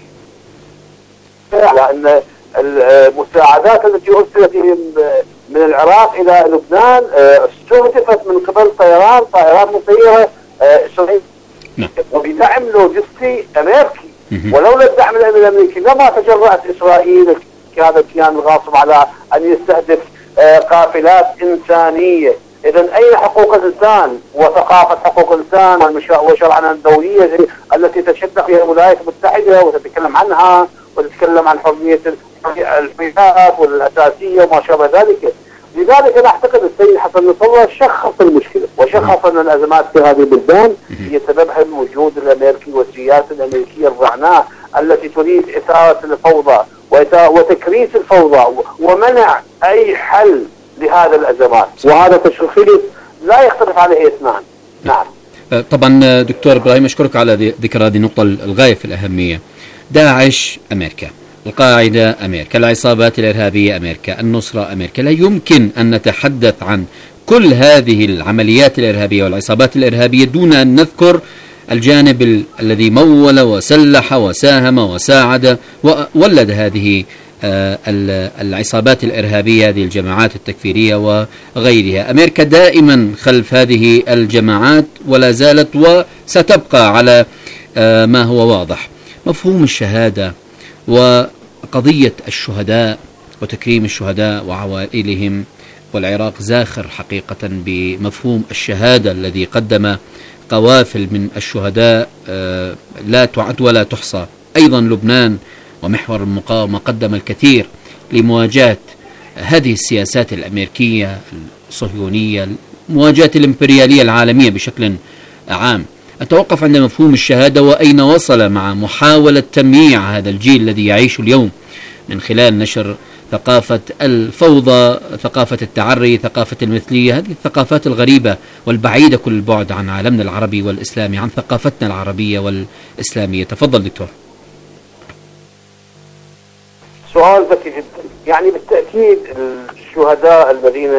لأن المساعدات التي أرسلت من العراق إلى لبنان استهدفت من قبل طائرات مسيرة إسرائيلية وبدعم لوجستي أمريكي. ولولا الدعم الأمريكي لما تجرأت إسرائيل هذا الكيان الغاصب على أن يستهدف قافلات إنسانية. إذن أين حقوق الإنسان وثقافة حقوق الإنسان وشرعنا الدولية التي تشد فيها الولايات المتحدة وتتكلم عنها وتتكلم عن حرية الحريات والأساسية وما شابه ذلك؟ لذلك أنا أعتقد السيد حسن نصر الله شخص المشكلة وشخص أن الأزمات في هذه البلدان هي سببها الوجود الأمريكي والسياسة الأمريكية الرعناء التي تريد إثارة الفوضى وتكريس الفوضى ومنع أي حل لهذا الأزمات. وهذا تشخيص لا يختلف عليه اثنان. نعم. طبعا دكتور إبراهيم أشكرك على ذكر هذه النقطة الغاية في الأهمية. داعش أمريكا، القاعدة أمريكا، العصابات الإرهابية أمريكا، النصرة أمريكا. لا يمكن أن نتحدث عن كل هذه العمليات الإرهابية والعصابات الإرهابية دون أن نذكر الجانب الذي مول وسلح وساهم وساعد وولد هذه العصابات الإرهابية، هذه الجماعات التكفيرية وغيرها. أمريكا دائما خلف هذه الجماعات ولا زالت وستبقى على ما هو واضح. مفهوم الشهادة وقضية الشهداء وتكريم الشهداء وعوائلهم، والعراق زاخر حقيقة بمفهوم الشهادة الذي قدم قوافل من الشهداء لا تعد ولا تحصى. أيضا لبنان ومحور المقاومة قدم الكثير لمواجهة هذه السياسات الأمريكية الصهيونية، مواجهة الإمبريالية العالمية بشكل عام. أتوقف عند مفهوم الشهادة وأين وصل مع محاولة تمييع هذا الجيل الذي يعيش اليوم من خلال نشر ثقافة الفوضى، ثقافة التعري، ثقافة المثلية، هذه الثقافات الغريبة والبعيدة كل البعد عن عالمنا العربي والإسلامي، عن ثقافتنا العربية والإسلامية. تفضل دكتور. سؤال ذكي جدا. يعني بالتأكيد الشهداء الذين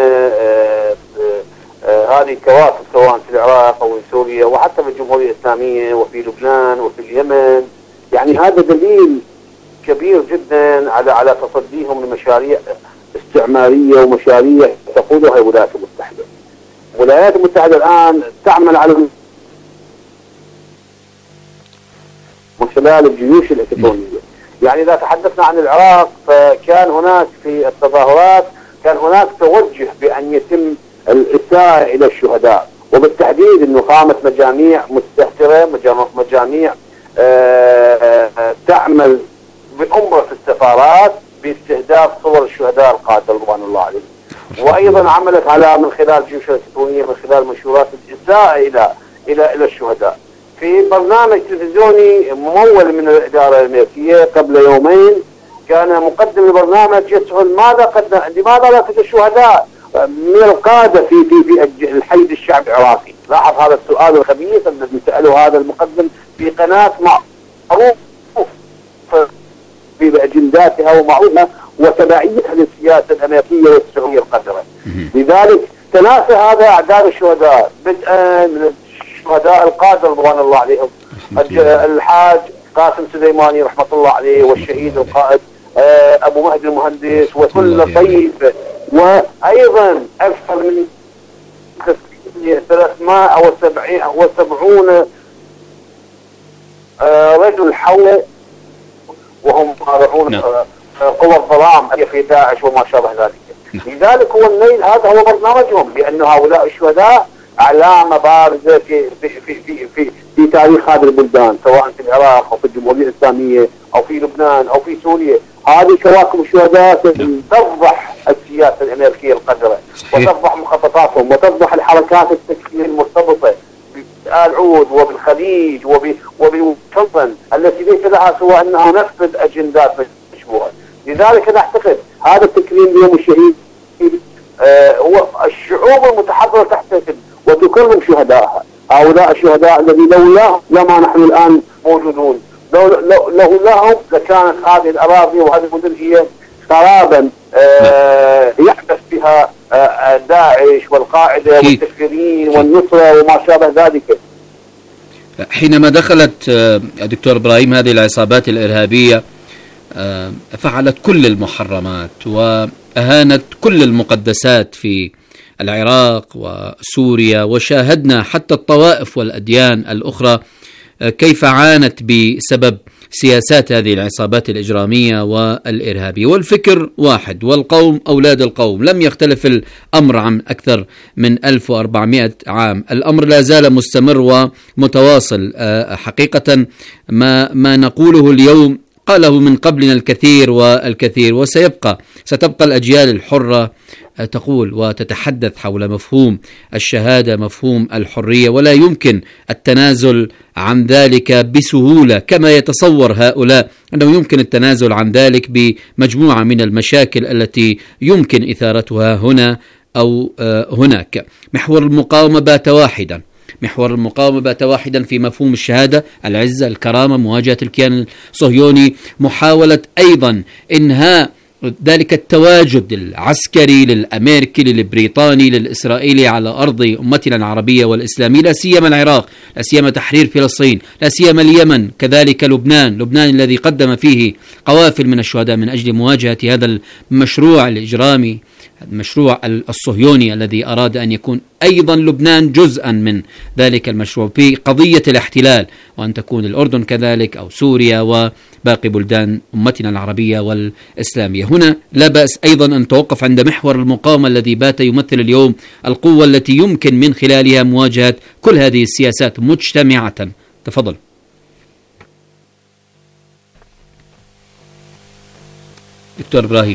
هذه كوافل سواء في العراق أو في سوريا وحتى في الجمهورية الإسلامية وفي لبنان وفي اليمن، يعني هذا دليل كبير جدا على تصديهم لمشاريع استعمارية ومشاريع تقودها الولايات المتحدة. الولايات المتحدة الآن تعمل على من خلال الجيوش الإلكترونية. يعني إذا تحدثنا عن العراق فكان هناك في التظاهرات كان هناك توجه بأن يتم الإساءة إلى الشهداء، وبالتحديد أنه قامت مجاميع مستهترة، مجاميع تعمل بأمرة السفارات باستهداف صور الشهداء القاتل رضوان الله عليهم. وأيضا عملت على من خلال الجيوش الإلكترونية من خلال منشورات الإساءة إلى الشهداء. في برنامج تلفزيوني ممول من الإدارة الأمريكية قبل يومين كان مقدم البرنامج يسأل لماذا لا توجد الشهداء من القادة في الحشد الشعب العراقي. لاحظ هذا السؤال الخبيث الذي سأله هذا المقدم في قناة معروف بأجنداتها ومعروفة وتبعيتها للسياسة الأمريكية والسعودية القذرة. لذلك تناسى هذا أعداد الشهداء بدءا من الشهداء القادة رضوان الله عليهم، الحاج قاسم سليماني رحمة الله عليه، والشهيد القائد أبو مهدي المهندس، وكل طيب، وأيضا أكثر من 370 رجل حوله وهم مارعون قوى الظلام في داعش وما شابه ذلك. لذلك هو النيل هذا هو برنامجهم، لأن هؤلاء الشهداء علامة بارزة في تاريخ هذه البلدان، سواء في العراق أو في الجمهورية الإسلامية أو في لبنان أو في سوريا. هذه كواكب الشهداء تفضح السياسة الأمريكية القذرة، وتفضح مخططاتهم، وتفضح الحركات التكفيرية المرتبطة بآل عود وبالخليج وبالوطن التي ليس لها سوى أنها نفذ أجندات مشروعة. لذلك أنا أعتقد هذا التكريم اليوم الشهيد هو الشعوب المتحضرة تحتفل وتكرم شهدائها. هؤلاء الشهداء الذي لولاهم لما نحن الآن موجودون، لولاهم لكانت هذه الأراضي وهذه المدن هي خرابا يحدث بها داعش والقاعدة والتكفيريين والنصرة وما شابه ذلك. حينما دخلت دكتور إبراهيم هذه العصابات الإرهابية فعلت كل المحرمات وأهانت كل المقدسات في العراق وسوريا، وشاهدنا حتى الطوائف والأديان الأخرى كيف عانت بسبب سياسات هذه العصابات الإجرامية والإرهابية. والفكر واحد، والقوم أولاد القوم، لم يختلف الأمر عن أكثر من 1400 عام. الأمر لا زال مستمر ومتواصل. حقيقة ما نقوله اليوم قاله من قبلنا الكثير والكثير، ستبقى الأجيال الحرة تقول وتتحدث حول مفهوم الشهادة، مفهوم الحرية، ولا يمكن التنازل عن ذلك بسهولة كما يتصور هؤلاء أنه يمكن التنازل عن ذلك بمجموعة من المشاكل التي يمكن إثارتها هنا أو هناك. محور المقاومة بات واحدا في مفهوم الشهادة، العزة، الكرامة، مواجهة الكيان الصهيوني، محاولة أيضا إنهاء ذلك التواجد العسكري للأمريكي للبريطاني للإسرائيلي على أرض أمتنا العربية والإسلامية، لا سيما العراق، لا سيما تحرير فلسطين، لا سيما اليمن، كذلك لبنان الذي قدم فيه قوافل من الشهداء من أجل مواجهة هذا المشروع الإجرامي، المشروع الصهيوني الذي أراد أن يكون أيضا لبنان جزءا من ذلك المشروع في قضية الاحتلال، وأن تكون الأردن كذلك أو سوريا وباقي بلدان أمتنا العربية والإسلامية. هنا لا بأس أيضا أن نتوقف عند محور المقاومة الذي بات يمثل اليوم القوة التي يمكن من خلالها مواجهة كل هذه السياسات مجتمعة. تفضل دكتور إبراهيم.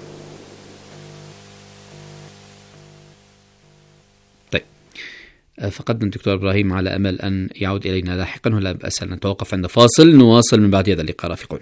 فقدنا الدكتور إبراهيم، على أمل أن يعود إلينا لاحقا، ولا بأس أن نتوقف عند فاصل، نواصل من بعد هذا اللقاء. رافقونا.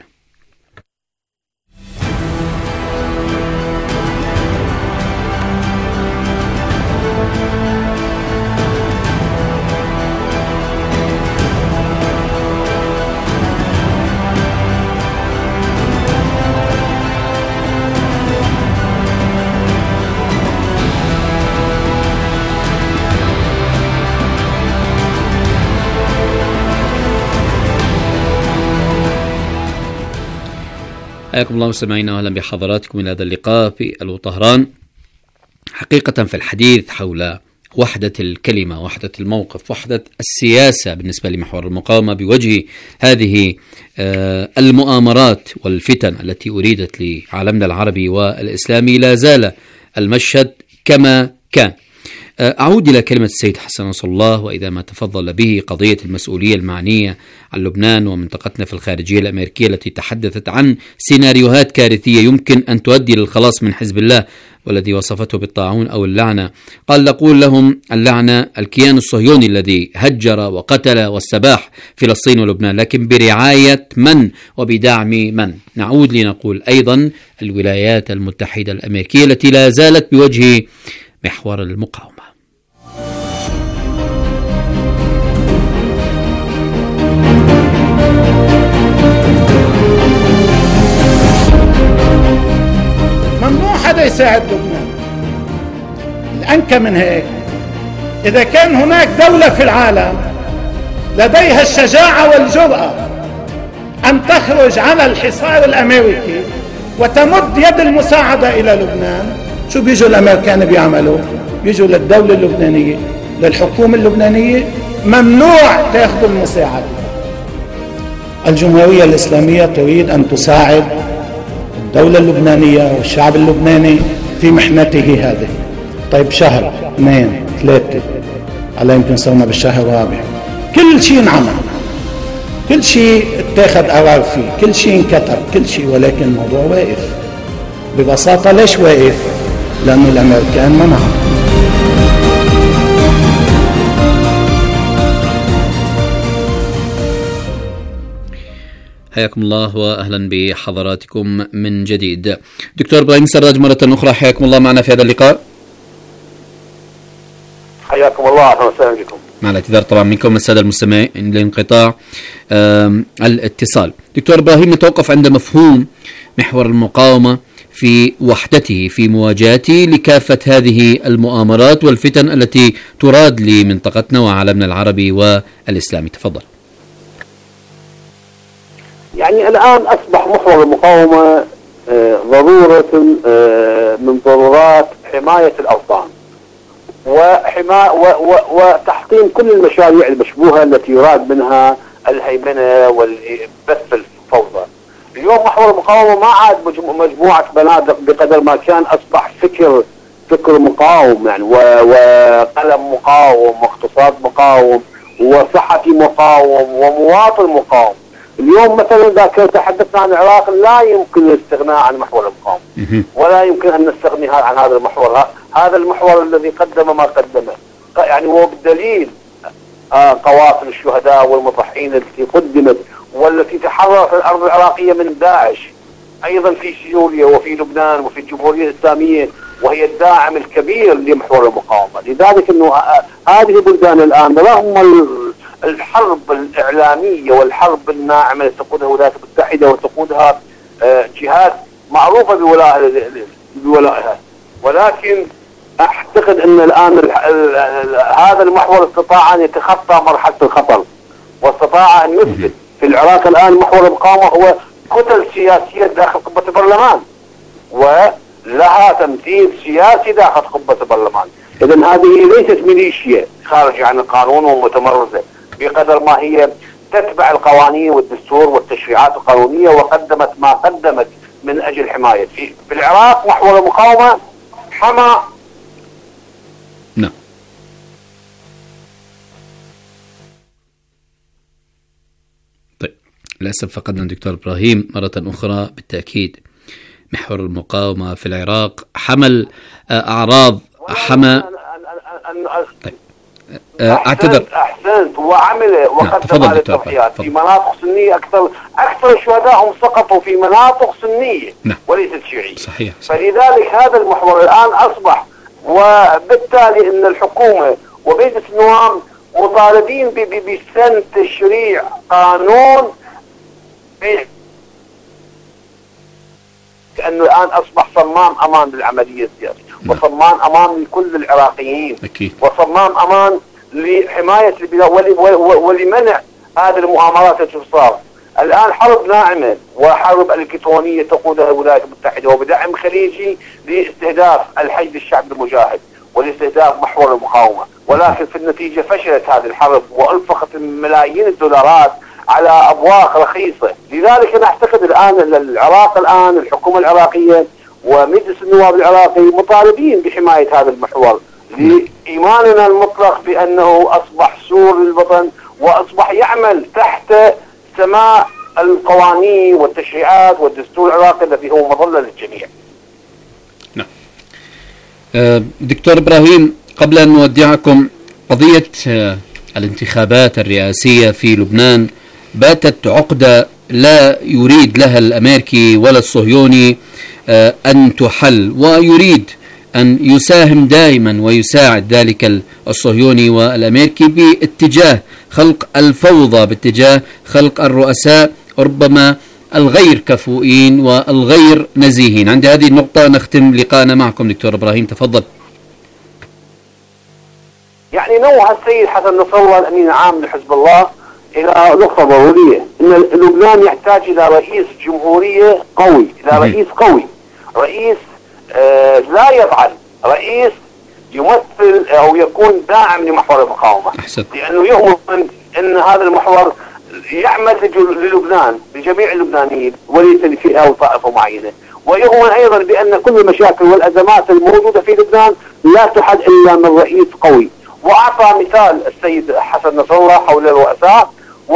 حياكم الله مستمعينا، واهلا بحضراتكم الى هذا اللقاء في الطهران. حقيقة في الحديث حول وحدة الكلمة، وحدة الموقف، وحدة السياسة بالنسبة لمحور المقاومة بوجه هذه المؤامرات والفتن التي أريدت لعالمنا العربي والإسلامي، لا زال المشهد كما كان. أعود إلى كلمة السيد حسن نصر الله، وإذا ما تفضل به قضية المسؤولية المعنية عن لبنان ومنطقتنا في الخارجية الأمريكية التي تحدثت عن سيناريوهات كارثية يمكن أن تؤدي للخلاص من حزب الله والذي وصفته بالطاعون أو اللعنة. قال نقول لهم اللعنة الكيان الصهيوني الذي هجر وقتل واستباح فلسطين ولبنان، لكن برعاية من وبدعم من؟ نعود لنقول أيضا الولايات المتحدة الأمريكية التي لا زالت بوجه محور المقاومة. ممنوع حدا يساعد لبنان. الأنكى من هيك، إذا كان هناك دولة في العالم لديها الشجاعة والجرأة أن تخرج على الحصار الأمريكي وتمد يد المساعدة إلى لبنان، شو بيجوا الأمريكان بيعملوا؟ بيجوا للدولة اللبنانية، للحكومة اللبنانية، ممنوع تأخذوا المساعدة. الجمهورية الإسلامية تريد أن تساعد الدولة اللبنانية والشعب اللبناني في محنته هذه. طيب شهر 2 3 على يمكن صرنا بالشهر الرابع، كل شيء انعمل، كل شيء اتخذ قرار فيه، كل شيء انكتب، كل شيء، ولكن الموضوع واقف ببساطة. ليش واقف؟ لأنه الأمريكان منعوا. حياكم الله وأهلا بحضراتكم من جديد. دكتور إبراهيم سراج مرة أخرى، حياكم الله معنا في هذا اللقاء. حياكم الله، أهلا وسهلا بكم. مع الاعتذار طبعا منكم السادة المستمعين لانقطاع الاتصال. دكتور إبراهيم، نتوقف عند مفهوم محور المقاومة في وحدته في مواجهته لكافة هذه المؤامرات والفتن التي تراد لمنطقتنا وعالمنا العربي والإسلامي. تفضل. يعني الآن أصبح محور المقاومة ضرورة من ضرورات حماية الأوطان وتحطيم كل المشاريع المشبوهة التي يراد منها الهيمنة والبث الفوضى. اليوم محور المقاومة ما عاد مجموعة بنادق بقدر ما كان أصبح فكر مقاوم، يعني وقلم مقاوم واقتصاد مقاوم وصحفي مقاوم ومواطن مقاوم. اليوم مثلا إذا تحدثنا عن العراق لا يمكن الاستغناء عن محور المقاومة، ولا يمكن أن نستغني عن هذا المحور. هذا المحور الذي قدم ما قدمه، يعني هو بالدليل قوافل الشهداء والمضحين التي قدمت والتي تحررت الأرض العراقية من داعش، أيضا في سوريا وفي لبنان وفي الجمهورية الإسلامية، وهي الداعم الكبير لمحور المقاومة. لذلك أنه هذه البلدان الآن رغم الحرب الإعلامية والحرب الناعمة التي تقودها الولايات المتحدة وتقودها جهات معروفة بولائها، ولكن أعتقد أن الآن هذا المحور استطاع أن يتخطى مرحلة الخطر، واستطاع أن يثبت. في العراق الآن محور المقاومة هو كتل سياسية داخل قبة البرلمان ولها تمثيل سياسي داخل قبة البرلمان. إذن هذه ليست ميليشيا خارجة عن القانون ومتمرزة، بقدر ما هي تتبع القوانين والدستور والتشريعات القانونية وقدمت ما قدمت من أجل حماية. في العراق محور المقاومة حمى. نعم. طيب للأسف فقدنا الدكتور إبراهيم مرة أخرى. بالتأكيد محور المقاومة في العراق حمل أعراض حمى. طيب اعتذر. احسنت. وعمل وقدم على التضحيات في مناطق سنيه. اكثر الشهداء هم سقطوا في مناطق سنيه وليست شيعيه. صحيح. فلذلك هذا المحور الان اصبح، وبالتالي ان الحكومه ومجلس النواب مطالبين بسن تشريع قانون لانه الان اصبح صمام امان للعمليه السياسيه وصمام امان لكل العراقيين. أكيد. وصمام امان لحمايه البلاد ولمنع هذه المؤامرات التي صار. الان حرب ناعمه وحرب الكترونيه تقودها الولايات المتحده وبدعم خليجي لاستهداف الحشد الشعبي المجاهد ولاستهداف محور المقاومه، ولكن في النتيجه فشلت هذه الحرب وانفقت ملايين الدولارات على ابواق رخيصه. لذلك انا اعتقد الان العراق الان الحكومه العراقيه ومجلس النواب العراقي مطالبين بحمايه هذا المحور لإيماننا المطلق بأنه أصبح سور للوطن وأصبح يعمل تحت سماع القوانين والتشريعات والدستور العراقي الذي هو مظلة للجميع. نعم. دكتور إبراهيم، قبل أن نودعكم، قضية الانتخابات الرئاسية في لبنان باتت عقدة لا يريد لها الأمريكي ولا الصهيوني أن تحل، ويريد أن يساهم دائما ويساعد ذلك الصهيوني والأمريكي باتجاه خلق الفوضى، باتجاه خلق الرؤساء ربما الغير كفؤين والغير نزيهين. عند هذه النقطة نختم لقاءنا معكم دكتور إبراهيم، تفضل. يعني نوه السيد حسن نصر الله الأمين العام لحزب الله إلى نقطة ضرورية، أن لبنان يحتاج إلى رئيس جمهورية قوي، إلى رئيس قوي، رئيس لا يفعل، رئيس يمثل أو يكون داعم لمحور المقاومة، لأنه يؤمن أن هذا المحور يعمل للبنان لجميع اللبنانيين وليس لفئة أو طائفة معينة، ويؤمن أيضا بأن كل المشاكل والأزمات الموجودة في لبنان لا تحل إلا من رئيس قوي. وأعطى مثال السيد حسن نصر الله حول الرؤساء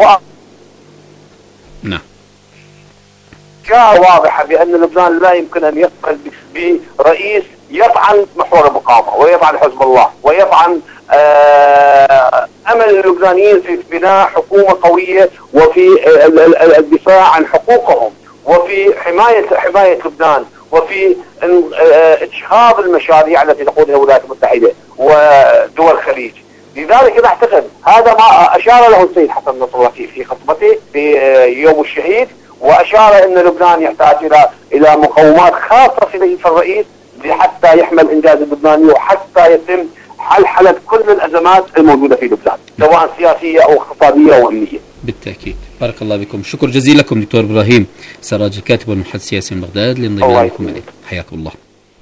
نعم. جاء واضحة بأن لبنان لا يمكن أن يقبل برئيس يطعن محور المقاومة ويطعن حزب الله ويطعن أمل اللبنانيين في بناء حكومة قوية وفي الدفاع عن حقوقهم وفي حماية لبنان وفي إجهاض المشاريع التي تقودها الولايات المتحدة ودول الخليج. لذلك أنا أعتقد هذا ما أشار له السيد حسن نصر الله في خطبته في يوم الشهيد، وأشار أن لبنان يحتاج إلى مقومات خاصة في الرئيس حتى يحمل إنجاز اللبناني وحتى يتم حل كل الأزمات الموجودة في لبنان سواء سياسية أو اقتصادية أو أمنية. بالتأكيد. بارك الله بكم. شكر جزيل لكم دكتور إبراهيم سراج الكاتب والمحلل السياسي من بغداد لانضمامكم إليه. حياكم الله.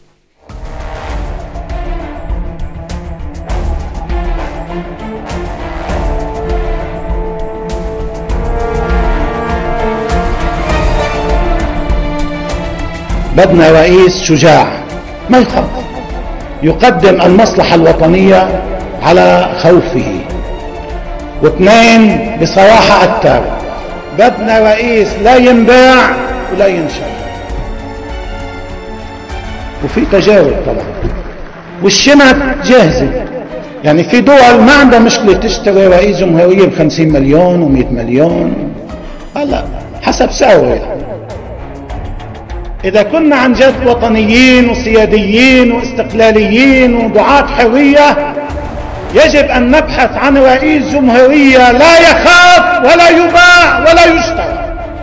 بدنا رئيس شجاع ما يخاف، يقدم المصلحة الوطنية على خوفه. واثنين بصراحة أكثر، بدنا رئيس لا ينباع ولا ينشر. وفي تجارب طبعا والشنط جاهزة، يعني في دول ما عندها مشكلة تشتري رئيس جمهورية ب50 مليون و100 مليون، هلا حسب سعره. إذا كنا عن جد وطنيين وسياديين واستقلاليين ودعاة حرية يجب أن نبحث عن رئيس جمهورية لا يخاف ولا يباع ولا يشترى.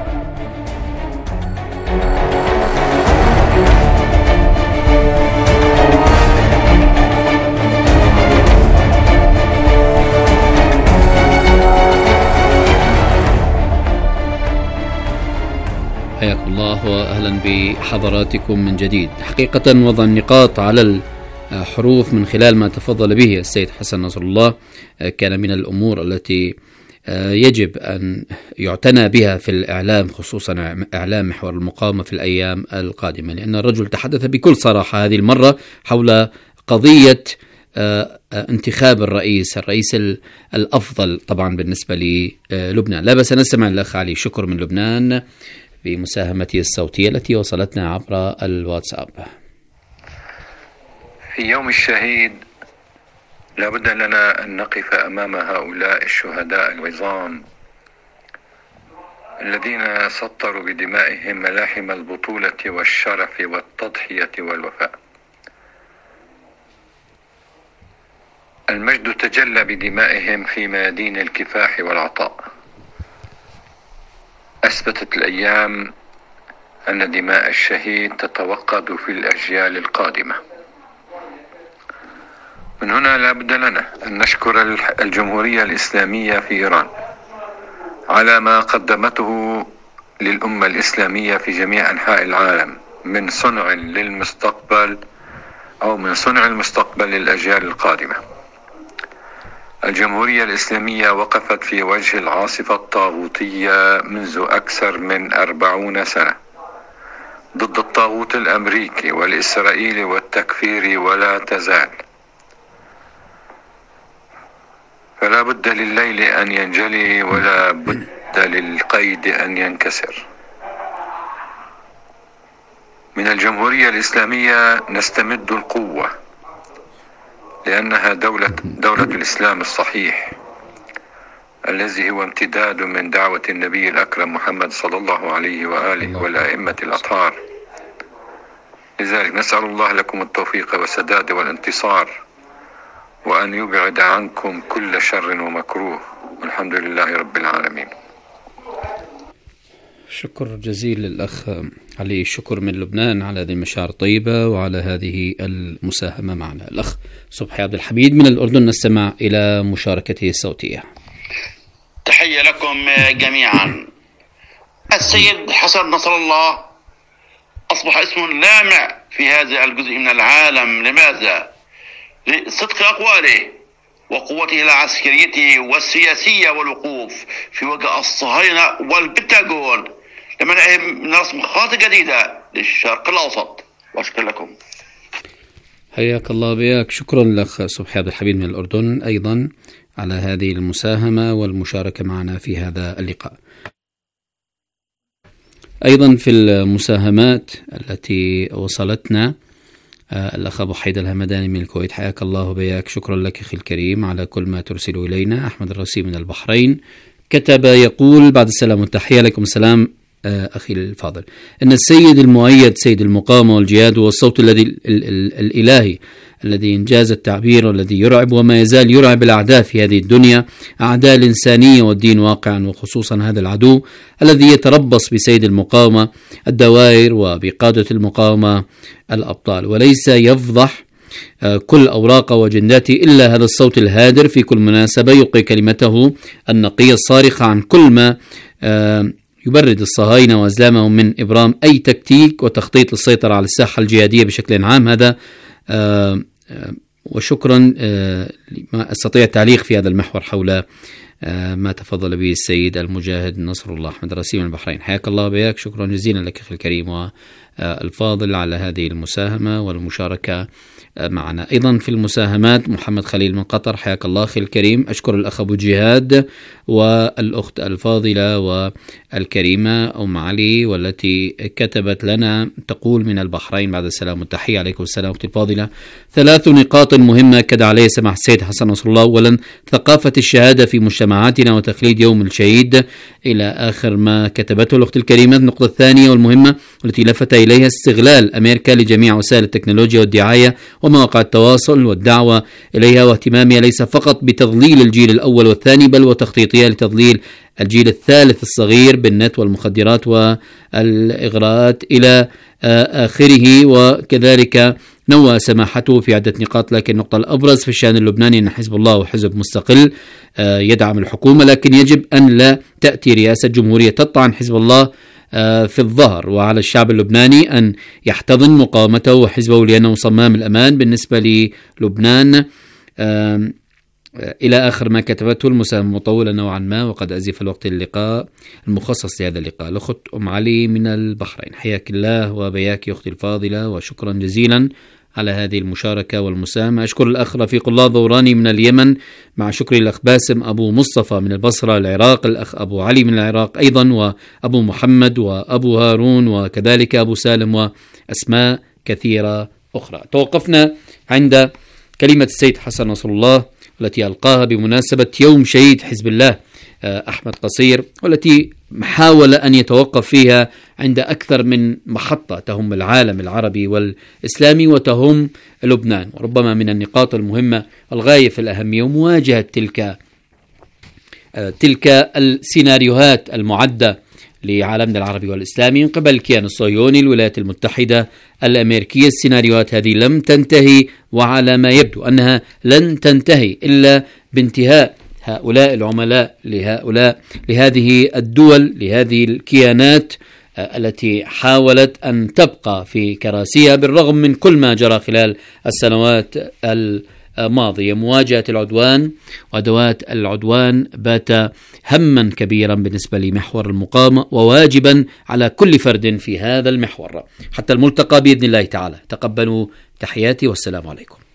حياكم الله وأهلا بحضراتكم من جديد. حقيقة وضع النقاط على الحروف من خلال ما تفضل به السيد حسن نصر الله كان من الأمور التي يجب أن يعتنى بها في الإعلام، خصوصا إعلام محور المقاومة في الأيام القادمة، لأن الرجل تحدث بكل صراحة هذه المرة حول قضية انتخاب الرئيس الأفضل طبعا بالنسبة للبنان. لا بس نستمع الأخ علي شكر من لبنان بمساهمته الصوتية التي وصلتنا عبر الواتساب. في يوم الشهيد لابد لنا أن نقف أمام هؤلاء الشهداء العظام الذين سطروا بدمائهم ملاحم البطولة والشرف والتضحية والوفاء. المجد تجلى بدمائهم في ميادين الكفاح والعطاء. أثبتت الأيام أن دماء الشهيد تتوقد في الأجيال القادمة. من هنا لابد لنا أن نشكر الجمهورية الإسلامية في إيران على ما قدمته للأمة الإسلامية في جميع أنحاء العالم من صنع للمستقبل أو من صنع المستقبل للأجيال القادمة. الجمهورية الإسلامية وقفت في وجه العاصفة الطاغوتية منذ أكثر من 40 سنة ضد الطاغوت الأمريكي والإسرائيلي والتكفيري ولا تزال. فلا بد لليل أن ينجلي ولا بد للقيد أن ينكسر. من الجمهورية الإسلامية نستمد القوة لأنها دولة الإسلام الصحيح الذي هو امتداد من دعوة النبي الأكرم محمد صلى الله عليه وآله والأئمة الأطهار. لذلك نسأل الله لكم التوفيق والسداد والانتصار وأن يبعد عنكم كل شر ومكروه، والحمد لله رب العالمين. شكر جزيل للأخ علي الشكر من لبنان على هذه المشاعر الطيبة وعلى هذه المساهمة معنا. الأخ صبحي عبد الحميد من الأردن نستمع إلى مشاركته الصوتية. تحية لكم جميعا. السيد حسن نصر الله أصبح اسم لامع في هذا الجزء من العالم. لماذا؟ لصدق أقواله وقوته العسكرية والسياسية والوقوف في وجه الصهاينة والبنتاغون لمنعهم من رسم خارطة جديدة للشرق الأوسط. وأشكر لكم. حياك الله بياك. شكرا لك صبحي عبد الحميد من الأردن أيضا على هذه المساهمة والمشاركة معنا في هذا اللقاء. أيضا في المساهمات التي وصلتنا الأخ أبو حيد الهمداني من الكويت، حياك الله بياك. شكرا لك أخي الكريم على كل ما ترسل إلينا. أحمد الرسي من البحرين كتب يقول بعد السلام والتحية عليكم السلام أخي الفاضل، أن السيد المؤيد سيد المقاومة والجهاد هو الصوت الذي الإلهي الذي إنجاز التعبير والذي يرعب وما يزال يرعب الأعداء في هذه الدنيا، أعداء الإنسانية والدين واقعا، وخصوصا هذا العدو الذي يتربص بسيد المقاومة الدوائر وبقادة المقاومة الأبطال، وليس يفضح كل أوراقه وجنداته إلا هذا الصوت الهادر في كل مناسبة يلقي كلمته النقية الصارخة عن كل ما يبرد الصهاينة وأزلامهم من إبرام أي تكتيك وتخطيط للسيطرة على الساحة الجهادية بشكل عام. هذا وشكرا ما أستطيع التعليق في هذا المحور حول ما تفضل به السيد المجاهد نصر الله أحمد الرسي من البحرين. حياك الله بياك. شكرا جزيلا لك أخي الكريم والفاضل على هذه المساهمة والمشاركة معنا. أيضا في المساهمات محمد خليل من قطر، حياك الله أخي الكريم. أشكر الأخ أبو جهاد والأخت الفاضلة والكريمة أم علي والتي كتبت لنا تقول من البحرين بعد السلام والتحية عليكم السلام أختي الفاضلة. 3 نقاط مهمة أكد عليه سماحة السيد حسن نصر الله. أولا ثقافة الشهادة في مجتمعاتنا وتخليد يوم الشهيد إلى آخر ما كتبته الأخت الكريمة. النقطة الثانية والمهمة التي لفت إليها استغلال أمريكا لجميع وسائل التكنولوجيا والدعاية ومواقع التواصل والدعوة إليها، واهتمامها ليس فقط بتضليل الجيل الأول والثاني بل وتخطيطها لتضليل الجيل الثالث الصغير بالنت والمخدرات والإغراءات إلى آخره. وكذلك نوى سماحته في عدة نقاط، لكن النقطة الأبرز في الشأن اللبناني أن حزب الله وحزب مستقل يدعم الحكومة، لكن يجب أن لا تأتي رئاسة جمهورية تطعن حزب الله في الظهر، وعلى الشعب اللبناني أن يحتضن مقاومته وحزبه لأنه صمام الأمان بالنسبة للبنان. إلى آخر ما كتبته المساهمة مطولة نوعا ما وقد أزف الوقت اللقاء المخصص لهذا اللقاء. الأخت أم علي من البحرين، حياك الله وبياك أختي الفاضلة وشكرا جزيلا على هذه المشاركة والمساهمة. أشكر الأخ رفيق الله ضوراني من اليمن، مع شكري الأخ باسم أبو مصطفى من البصرة العراق، الأخ أبو علي من العراق أيضا، وأبو محمد وأبو هارون وكذلك أبو سالم وأسماء كثيرة أخرى. توقفنا عند كلمة السيد حسن نصر الله التي ألقاها بمناسبة يوم شهيد حزب الله أحمد قصير، والتي حاول أن يتوقف فيها عند أكثر من محطة تهم العالم العربي والإسلامي وتهم لبنان. وربما من النقاط المهمة الغاية في الأهمية ومواجهة تلك السيناريوهات المعدة لعالمنا العربي والإسلامي من قبل الكيان الصهيوني، الولايات المتحدة الأمريكية. السيناريوهات هذه لم تنتهي، وعلى ما يبدو أنها لن تنتهي إلا بانتهاء هؤلاء العملاء لهذه الدول، لهذه الكيانات التي حاولت أن تبقى في كراسيها بالرغم من كل ما جرى خلال السنوات الماضية. مواجهة العدوان وأدوات العدوان بات هما كبيرا بالنسبة لمحور المقاومة وواجبا على كل فرد في هذا المحور. حتى الملتقى بإذن الله تعالى. تقبلوا تحياتي والسلام عليكم.